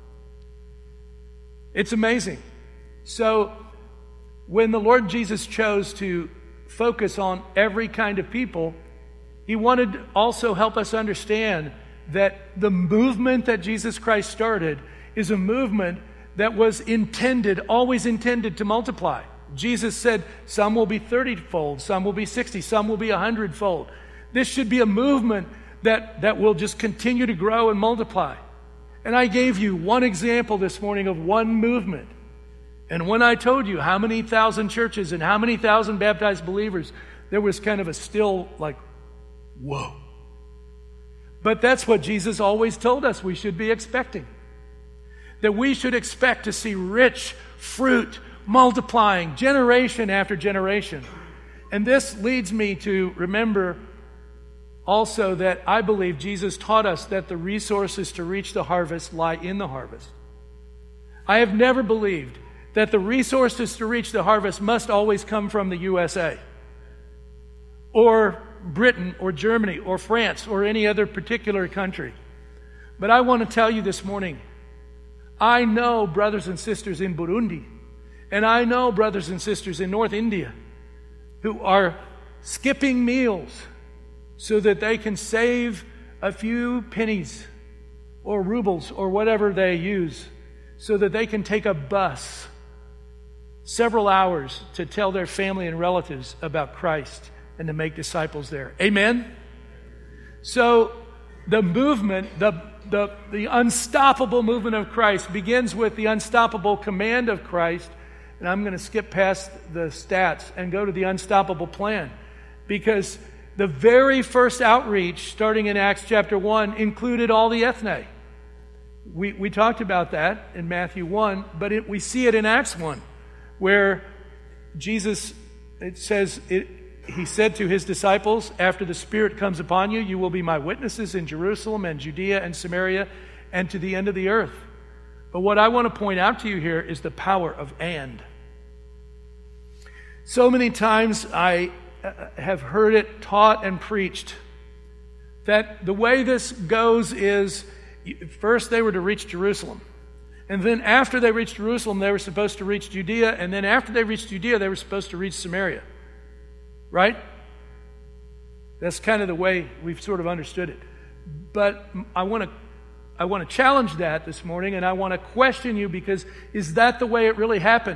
It's amazing. So when the Lord Jesus chose to focus on every kind of people, he wanted to also help us understand that the movement that Jesus Christ started is a movement that was always intended to multiply. Jesus said, some will be 30-fold, some will be 60, some will be 100-fold. This should be a movement that will just continue to grow and multiply. And I gave you one example this morning of one movement. And when I told you how many thousand churches and how many thousand baptized believers, there was kind of a still like, whoa. But that's what Jesus always told us we should be expecting. That we should expect to see rich fruit multiplying generation after generation. And this leads me to remember also that I believe Jesus taught us that the resources to reach the harvest lie in the harvest. I have never believed that the resources to reach the harvest must always come from the USA or Britain or Germany or France or any other particular country. But I want to tell you this morning, I know brothers and sisters in Burundi, and I know brothers and sisters in North India who are skipping meals so that they can save a few pennies or rubles or whatever they use so that they can take a bus several hours to tell their family and relatives about Christ and to make disciples there. Amen? So the movement, the unstoppable movement of Christ begins with the unstoppable command of Christ. And I'm going to skip past the stats and go to the unstoppable plan. Because the very first outreach, starting in Acts chapter 1, included all the ethne. We talked about that in Matthew 1, but we see it in Acts 1, where Jesus, it says, he said to his disciples, after the Spirit comes upon you, you will be my witnesses in Jerusalem and Judea and Samaria and to the end of the earth. But what I want to point out to you here is the power of and. So many times I have heard it taught and preached that the way this goes is first they were to reach Jerusalem. And then after they reached Jerusalem, they were supposed to reach Judea. And then after they reached Judea, they were supposed to reach Samaria. Right? That's kind of the way we've sort of understood it. But I want to challenge that this morning, and I want to question you, because is that the way it really happened?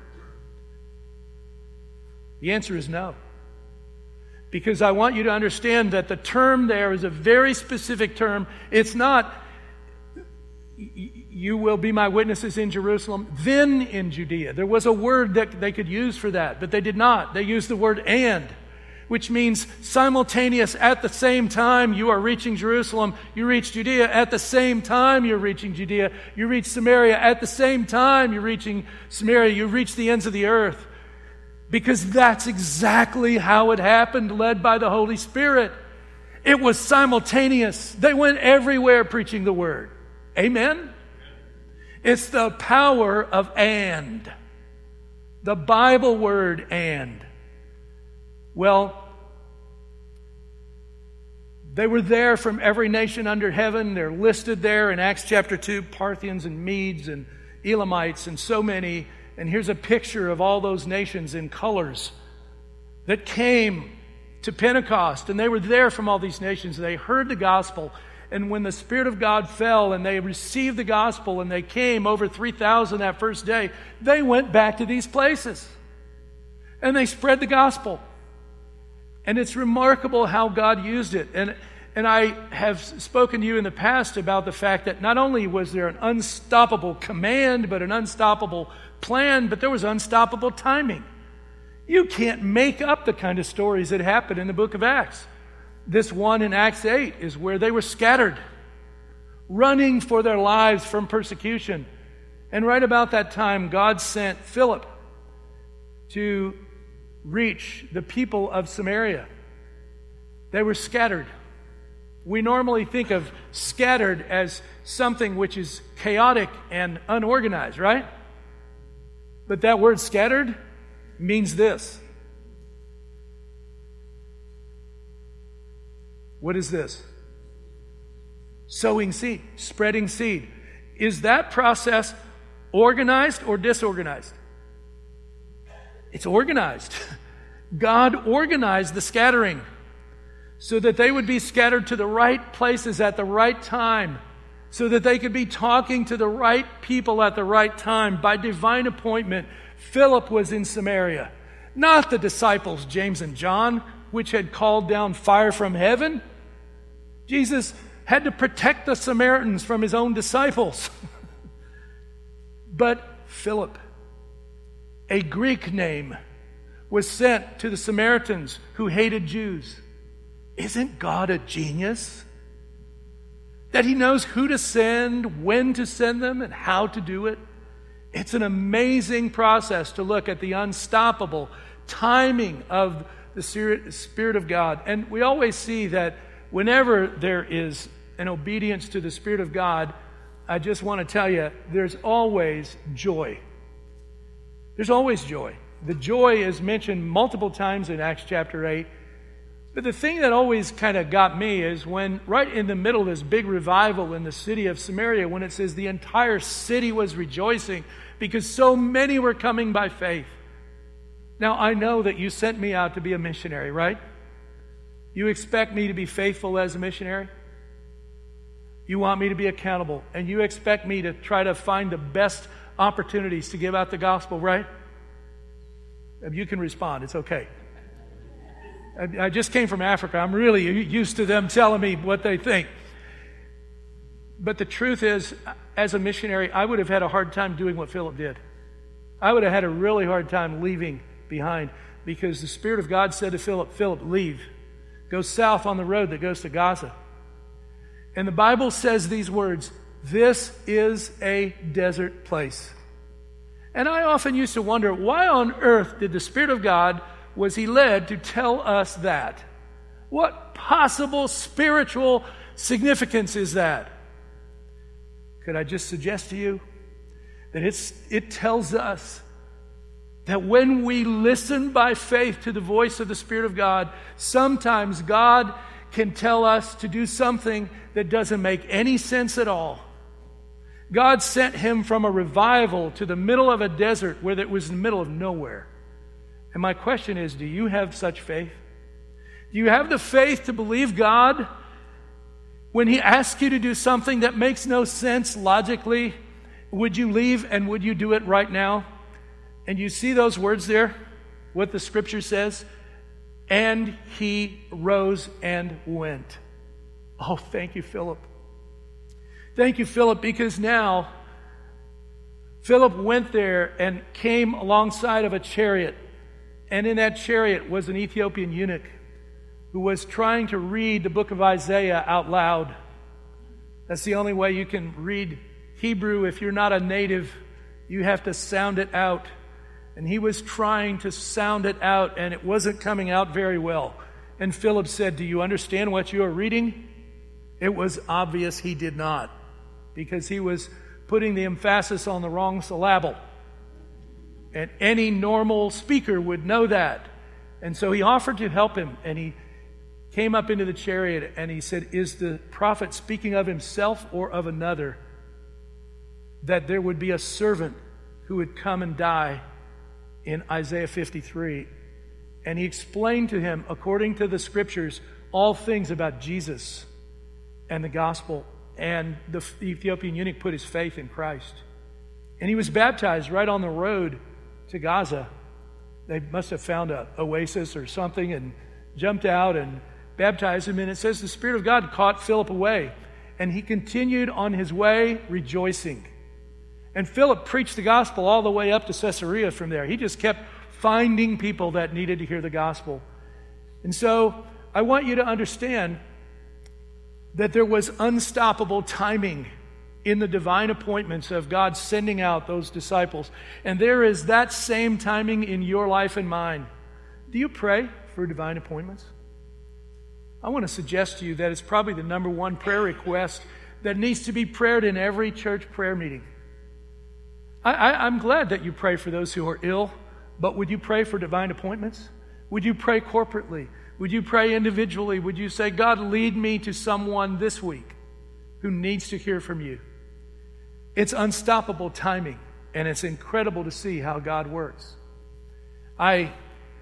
The answer is no. Because I want you to understand that the term there is a very specific term. It's not, you will be my witnesses in Jerusalem, then in Judea. There was a word that they could use for that, but they did not. They used the word and, which means simultaneous. At the same time you are reaching Jerusalem, you reach Judea. At the same time you're reaching Judea, you reach Samaria. At the same time you're reaching Samaria, you reach the ends of the earth. Because that's exactly how it happened, led by the Holy Spirit. It was simultaneous. They went everywhere preaching the word. Amen? It's the power of and. The Bible word and. Well, they were there from every nation under heaven. They're listed there in Acts chapter 2, Parthians and Medes and Elamites and so many. And here's a picture of all those nations in colors that came to Pentecost. And they were there from all these nations. They heard the gospel. And when the Spirit of God fell and they received the gospel and they came, over 3,000 that first day, they went back to these places. And they spread the gospel. And it's remarkable how God used it. And I have spoken to you in the past about the fact that not only was there an unstoppable command, but an unstoppable plan, but there was unstoppable timing. You can't make up the kind of stories that happen in the book of Acts. This one in Acts 8 is where they were scattered, running for their lives from persecution. And right about that time, God sent Philip to reach the people of Samaria. They were scattered. We normally think of scattered as something which is chaotic and unorganized, right? But that word scattered means this. What is this? Sowing seed, spreading seed. Is that process organized or disorganized? It's organized. God organized the scattering so that they would be scattered to the right places at the right time, so that they could be talking to the right people at the right time by divine appointment. Philip was in Samaria, not the disciples James and John, which had called down fire from heaven. Jesus had to protect the Samaritans from his own disciples. But Philip, a Greek name, was sent to the Samaritans who hated Jews. Isn't God a genius? That he knows who to send, when to send them, and how to do it. It's an amazing process to look at the unstoppable timing of the Spirit of God. And we always see that whenever there is an obedience to the Spirit of God, I just want to tell you, there's always joy. There's always joy. The joy is mentioned multiple times in Acts chapter 8. But the thing that always kind of got me is when, right in the middle of this big revival in the city of Samaria, when it says the entire city was rejoicing because so many were coming by faith. Now, I know that you sent me out to be a missionary, right? You expect me to be faithful as a missionary? You want me to be accountable, and you expect me to try to find the best opportunities to give out the gospel, right? You can respond. It's okay. I just came from Africa. I'm really used to them telling me what they think. But the truth is, as a missionary, I would have had a hard time doing what Philip did. I would have had a really hard time leaving behind, because the Spirit of God said to Philip, Philip, leave. Go south on the road that goes to Gaza. And the Bible says these words, this is a desert place. And I often used to wonder, why on earth did the Spirit of God, was he led to tell us that? What possible spiritual significance is that? Could I just suggest to you that it tells us that when we listen by faith to the voice of the Spirit of God, sometimes God can tell us to do something that doesn't make any sense at all. God sent him from a revival to the middle of a desert where it was in the middle of nowhere. And my question is, do you have such faith? Do you have the faith to believe God when he asks you to do something that makes no sense logically? Would you leave and would you do it right now? And you see those words there, what the scripture says? And he rose and went. Oh, thank you, Philip. Thank you, Philip, because now Philip went there and came alongside of a chariot. And in that chariot was an Ethiopian eunuch who was trying to read the book of Isaiah out loud. That's the only way you can read Hebrew. If you're not a native, you have to sound it out. And he was trying to sound it out, and it wasn't coming out very well. And Philip said, "Do you understand what you are reading?" It was obvious he did not, because he was putting the emphasis on the wrong syllable. And any normal speaker would know that. And so he offered to help him, and he came up into the chariot, and he said, "Is the prophet speaking of himself or of another? That there would be a servant who would come and die in Isaiah 53. And he explained to him, according to the scriptures, all things about Jesus and the gospel. And the Ethiopian eunuch put his faith in Christ. And he was baptized right on the road to Gaza. They must have found an oasis or something and jumped out and baptized him. And it says the Spirit of God caught Philip away. And he continued on his way rejoicing. And Philip preached the gospel all the way up to Caesarea from there. He just kept finding people that needed to hear the gospel. And so I want you to understand that there was unstoppable timing in the divine appointments of God sending out those disciples. And there is that same timing in your life and mine. Do you pray for divine appointments? I want to suggest to you that it's probably the number one prayer request that needs to be prayed in every church prayer meeting. I'm glad that you pray for those who are ill, but would you pray for divine appointments? Would you pray corporately? Would you pray individually? Would you say, "God, lead me to someone this week who needs to hear from you"? It's unstoppable timing, and it's incredible to see how God works. When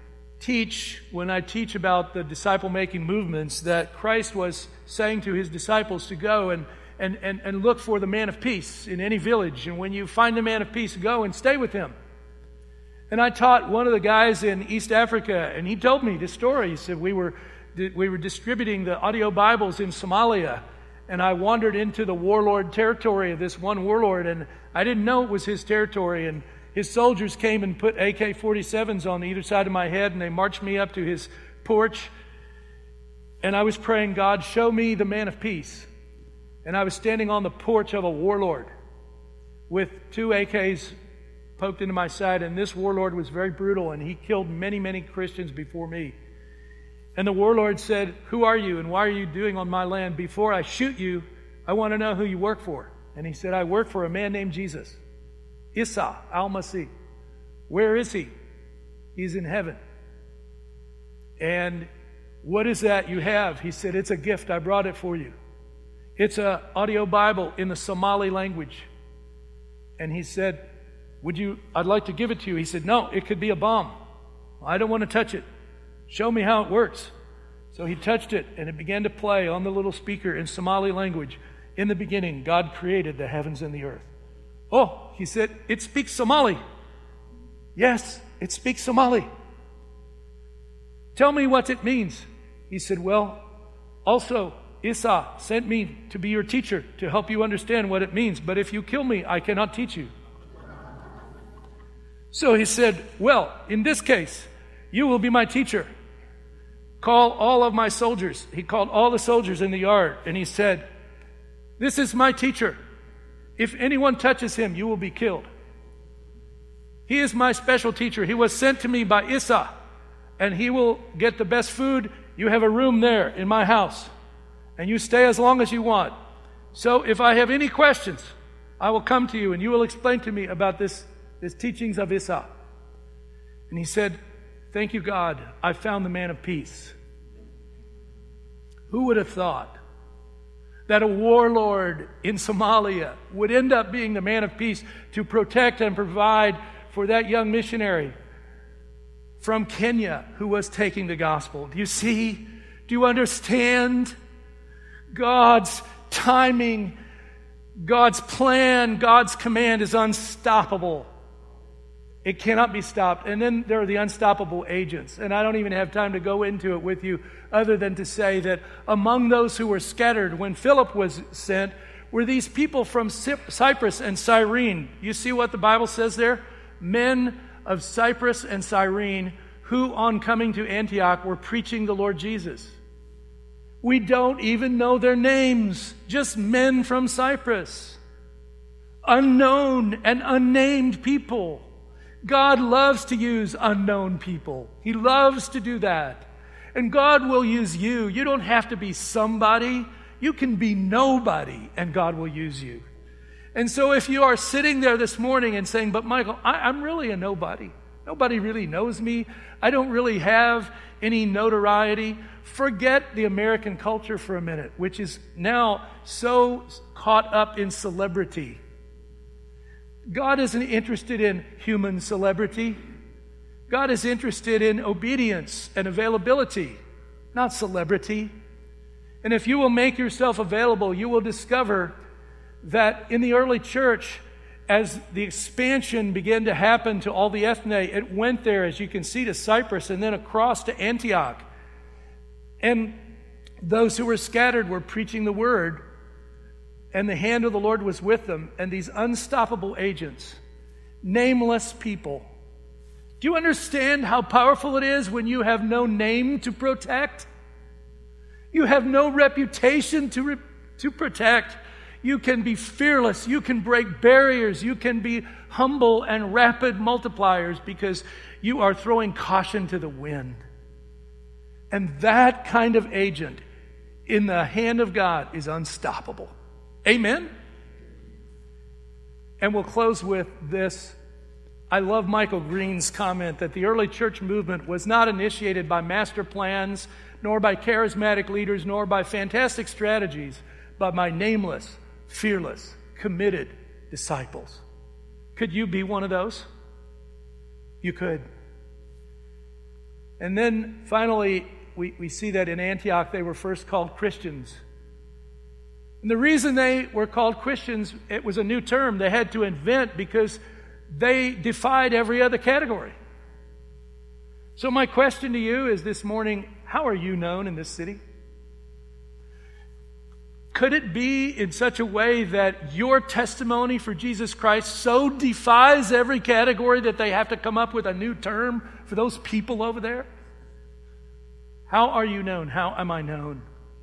I teach about the disciple-making movements, that Christ was saying to his disciples to go and look for the man of peace in any village. And when you find the man of peace, go and stay with him. And I taught one of the guys in East Africa, and he told me this story. He said, we were distributing the audio Bibles in Somalia, and I wandered into the warlord territory of this one warlord, and I didn't know it was his territory. And his soldiers came and put AK-47s on either side of my head, and they marched me up to his porch. And I was praying, "God, show me the man of peace." And I was standing on the porch of a warlord with 2 AKs poked into my side, and this warlord was very brutal, and he killed many, many Christians before me. And the warlord said, "Who are you, and why are you doing on my land? Before I shoot you, I want to know who you work for." And he said, "I work for a man named Jesus, Isa al-Masih." "Where is he?" "He's in heaven." "And what is that you have?" He said, "It's a gift. I brought it for you. It's an audio Bible in the Somali language." And he said, I'd like to give it to you." He said, "No, it could be a bomb. I don't want to touch it. Show me how it works." So he touched it, and it began to play on the little speaker in Somali language. "In the beginning, God created the heavens and the earth." "Oh," he said, "it speaks Somali." "Yes, it speaks Somali." "Tell me what it means." He said, "Well, also, Isa sent me to be your teacher to help you understand what it means. But if you kill me, I cannot teach you." So he said, "Well, in this case, you will be my teacher. Call all of my soldiers." He called all the soldiers in the yard, and he said, "This is my teacher. If anyone touches him, you will be killed. He is my special teacher. He was sent to me by Isa, and he will get the best food. You have a room there in my house, and you stay as long as you want. So if I have any questions, I will come to you, and you will explain to me about this teachings of Isa." And he said, "Thank you, God. I found the man of peace." Who would have thought that a warlord in Somalia would end up being the man of peace to protect and provide for that young missionary from Kenya who was taking the gospel? Do you see? Do you understand? God's timing, God's plan, God's command is unstoppable. It cannot be stopped. And then there are the unstoppable agents. And I don't even have time to go into it with you other than to say that among those who were scattered when Philip was sent were these people from Cyprus and Cyrene. You see what the Bible says there? Men of Cyprus and Cyrene who, on coming to Antioch, were preaching the Lord Jesus. We don't even know their names, just men from Cyprus. Unknown and unnamed people. God loves to use unknown people. He loves to do that. And God will use you. You don't have to be somebody. You can be nobody, and God will use you. And so if you are sitting there this morning and saying, but Michael, I'm really a nobody. Nobody really knows me. I don't really have any notoriety. Forget the American culture for a minute, which is now so caught up in celebrity. God isn't interested in human celebrity. God is interested in obedience and availability, not celebrity. And if you will make yourself available, you will discover that in the early church, as the expansion began to happen to all the ethne, it went there, as you can see, to Cyprus and then across to Antioch. And those who were scattered were preaching the word, and the hand of the Lord was with them. And these unstoppable agents, nameless people. Do you understand how powerful it is when you have no name to protect? You have no reputation to protect. You can be fearless. You can break barriers. You can be humble and rapid multipliers because you are throwing caution to the wind. And that kind of agent in the hand of God is unstoppable. Amen? And we'll close with this. I love Michael Green's comment that the early church movement was not initiated by master plans, nor by charismatic leaders, nor by fantastic strategies, but by nameless, fearless, committed disciples. Could you be one of those? You could. And then finally, we see that in Antioch they were first called Christians. And the reason they were called Christians, it was a new term they had to invent because they defied every other category. So my question to you is this morning, how are you known in this city? Could it be in such a way that your testimony for Jesus Christ so defies every category that they have to come up with a new term for those people over there? How are you known? How am I known?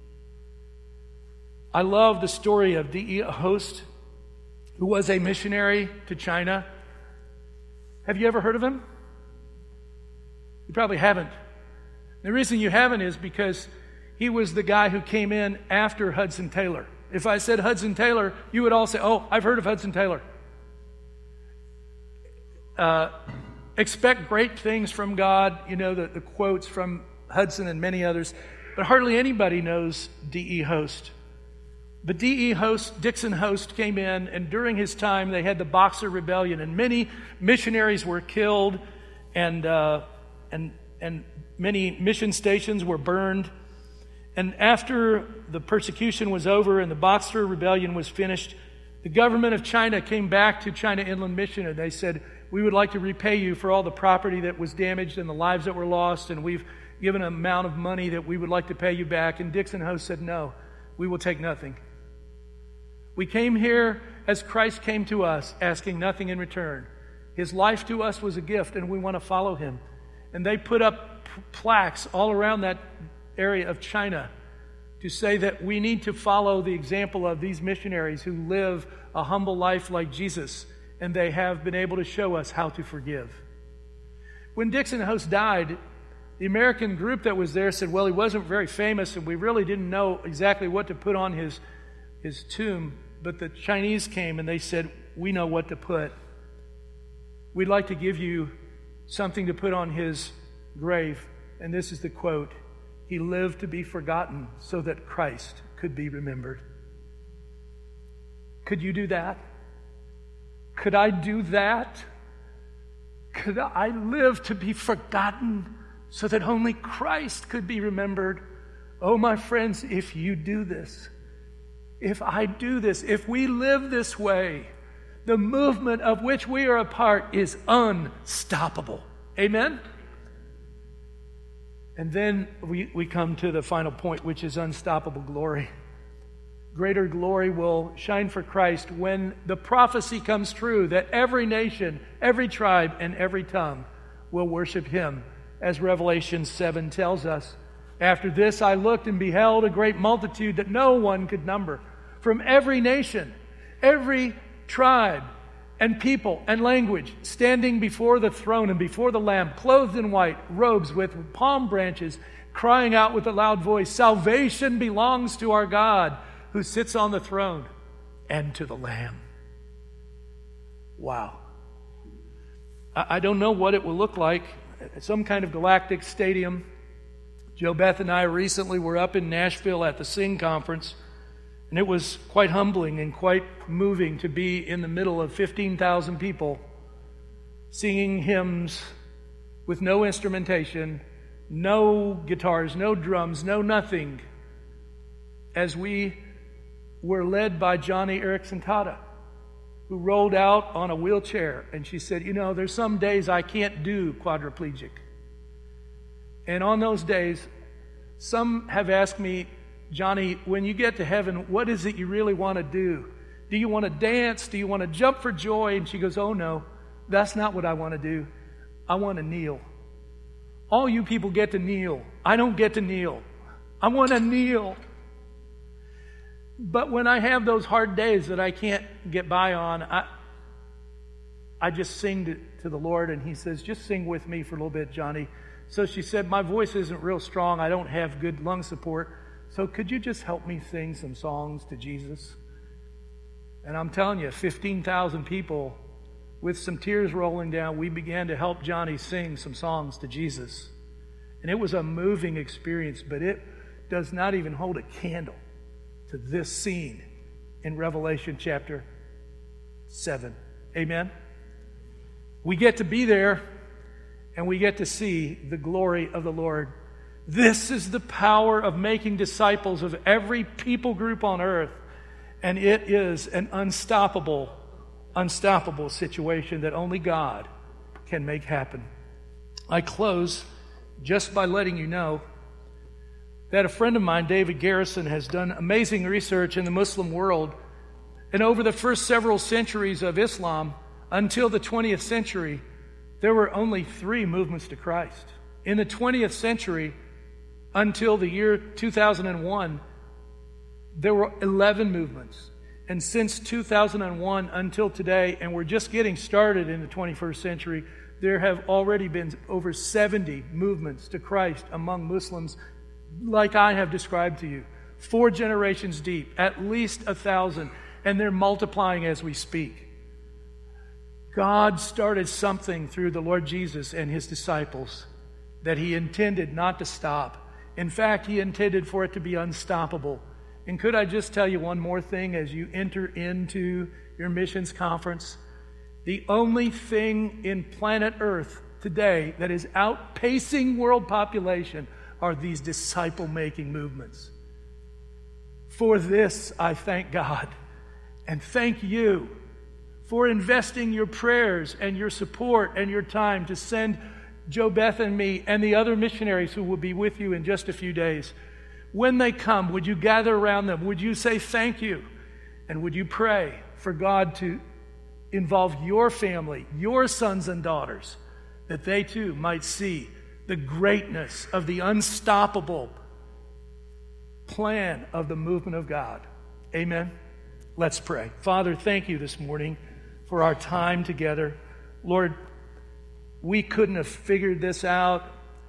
I love the story of D.E. Host, who was a missionary to China. Have you ever heard of him? You probably haven't. The reason you haven't is because he was the guy who came in after Hudson Taylor. If I said Hudson Taylor, you would all say, oh, I've heard of Hudson Taylor. Expect great things from God. You know, the quotes from Hudson and many others. But hardly anybody knows D.E. Host. But D.E. Host, Dixon Host, came in, and during his time they had the Boxer Rebellion, and many missionaries were killed, and many mission stations were burned. And after the persecution was over and the Boxer Rebellion was finished, the government of China came back to China Inland Mission, and they said, we would like to repay you for all the property that was damaged and the lives that were lost, and we've given an amount of money that we would like to pay you back. And Dixon Host said, no, we will take nothing. We came here as Christ came to us, asking nothing in return. His life to us was a gift, and we want to follow him. And they put up plaques all around that area of China to say that we need to follow the example of these missionaries who live a humble life like Jesus, and they have been able to show us how to forgive. When Dixon Host died, the American group that was there said, well, he wasn't very famous, and we really didn't know exactly what to put on his tomb. But the Chinese came and they said, we know what to put. We'd like to give you something to put on his grave. And this is the quote: he lived to be forgotten so that Christ could be remembered. Could you do that? Could I do that? Could I live to be forgotten so that only Christ could be remembered? Oh, my friends, if you do this, if I do this, if we live this way, the movement of which we are a part is unstoppable. Amen? And then we come to the final point, which is unstoppable glory. greater glory will shine for Christ when the prophecy comes true that every nation, every tribe, and every tongue will worship him, as Revelation 7 tells us. After this I looked and beheld a great multitude that no one could number, from every nation, every tribe, and people and language, standing before the throne and before the Lamb, clothed in white robes with palm branches, crying out with a loud voice, "Salvation belongs to our God who sits on the throne and to the Lamb." Wow. I don't know what it will look like. Some kind of galactic stadium. Joe Beth and I recently were up in Nashville at the Sing Conference, and it was quite humbling and quite moving to be in the middle of 15,000 people singing hymns with no instrumentation, no guitars, no drums, no nothing, as we were led by Johnny Erickson Tata, who rolled out on a wheelchair, and she said, there's some days I can't do quadriplegic. And on those days, some have asked me, "Johnny, when you get to heaven, what is it you really want to do? Do you want to dance? Do you want to jump for joy?" And she goes, "Oh no, that's not what I want to do. I want to kneel. All you people get to kneel. I don't get to kneel. I want to kneel." But when I have those hard days that I can't get by on, I just sing to the Lord, and he says, "Just sing with me for a little bit, Johnny." So she said, "My voice isn't real strong. I don't have good lung support. So could you just help me sing some songs to Jesus?" And I'm telling you, 15,000 people with some tears rolling down, we began to help Johnny sing some songs to Jesus. And it was a moving experience, but it does not even hold a candle to this scene in Revelation chapter 7. Amen? We get to be there, and we get to see the glory of the Lord. This is the power of making disciples of every people group on earth, and it is an unstoppable situation that only God can make happen. I close just by letting you know that a friend of mine, David Garrison, has done amazing research in the Muslim world, and over the first several centuries of Islam until the 20th century, there were only 3 movements to Christ. In the 20th century, until the year 2001, there were 11 movements. And since 2001 until today, and we're just getting started in the 21st century, there have already been over 70 movements to Christ among Muslims, like I have described to you. 4 generations deep, at least 1,000, and they're multiplying as we speak. God started something through the Lord Jesus and his disciples that he intended not to stop. In fact, he intended for it to be unstoppable. And could I just tell you one more thing as you enter into your missions conference? The only thing in planet Earth today that is outpacing world population are these disciple-making movements. For this, I thank God and thank you for investing your prayers and your support and your time to send Joe Beth and me and the other missionaries who will be with you in just a few days. When they come, would you gather around them? Would you say thank you? And would you pray for God to involve your family, your sons and daughters, that they too might see the greatness of the unstoppable plan of the movement of God. Amen? Let's pray. Father, thank you this morning for our time together. Lord, we couldn't have figured this out.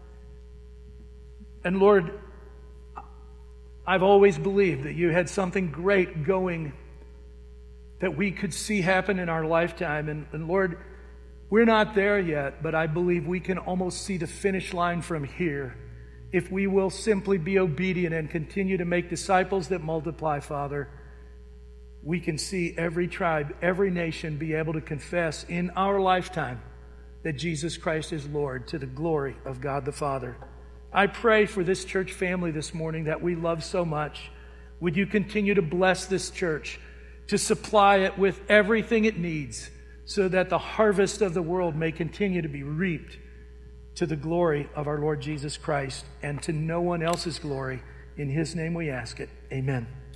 And Lord, I've always believed that you had something great going that we could see happen in our lifetime. And Lord, we're not there yet, but I believe we can almost see the finish line from here if we will simply be obedient and continue to make disciples that multiply, Father. We can see every tribe, every nation be able to confess in our lifetime that Jesus Christ is Lord, to the glory of God the Father. I pray for this church family this morning that we love so much. Would you continue to bless this church, to supply it with everything it needs, so that the harvest of the world may continue to be reaped to the glory of our Lord Jesus Christ and to no one else's glory. In his name we ask it. Amen.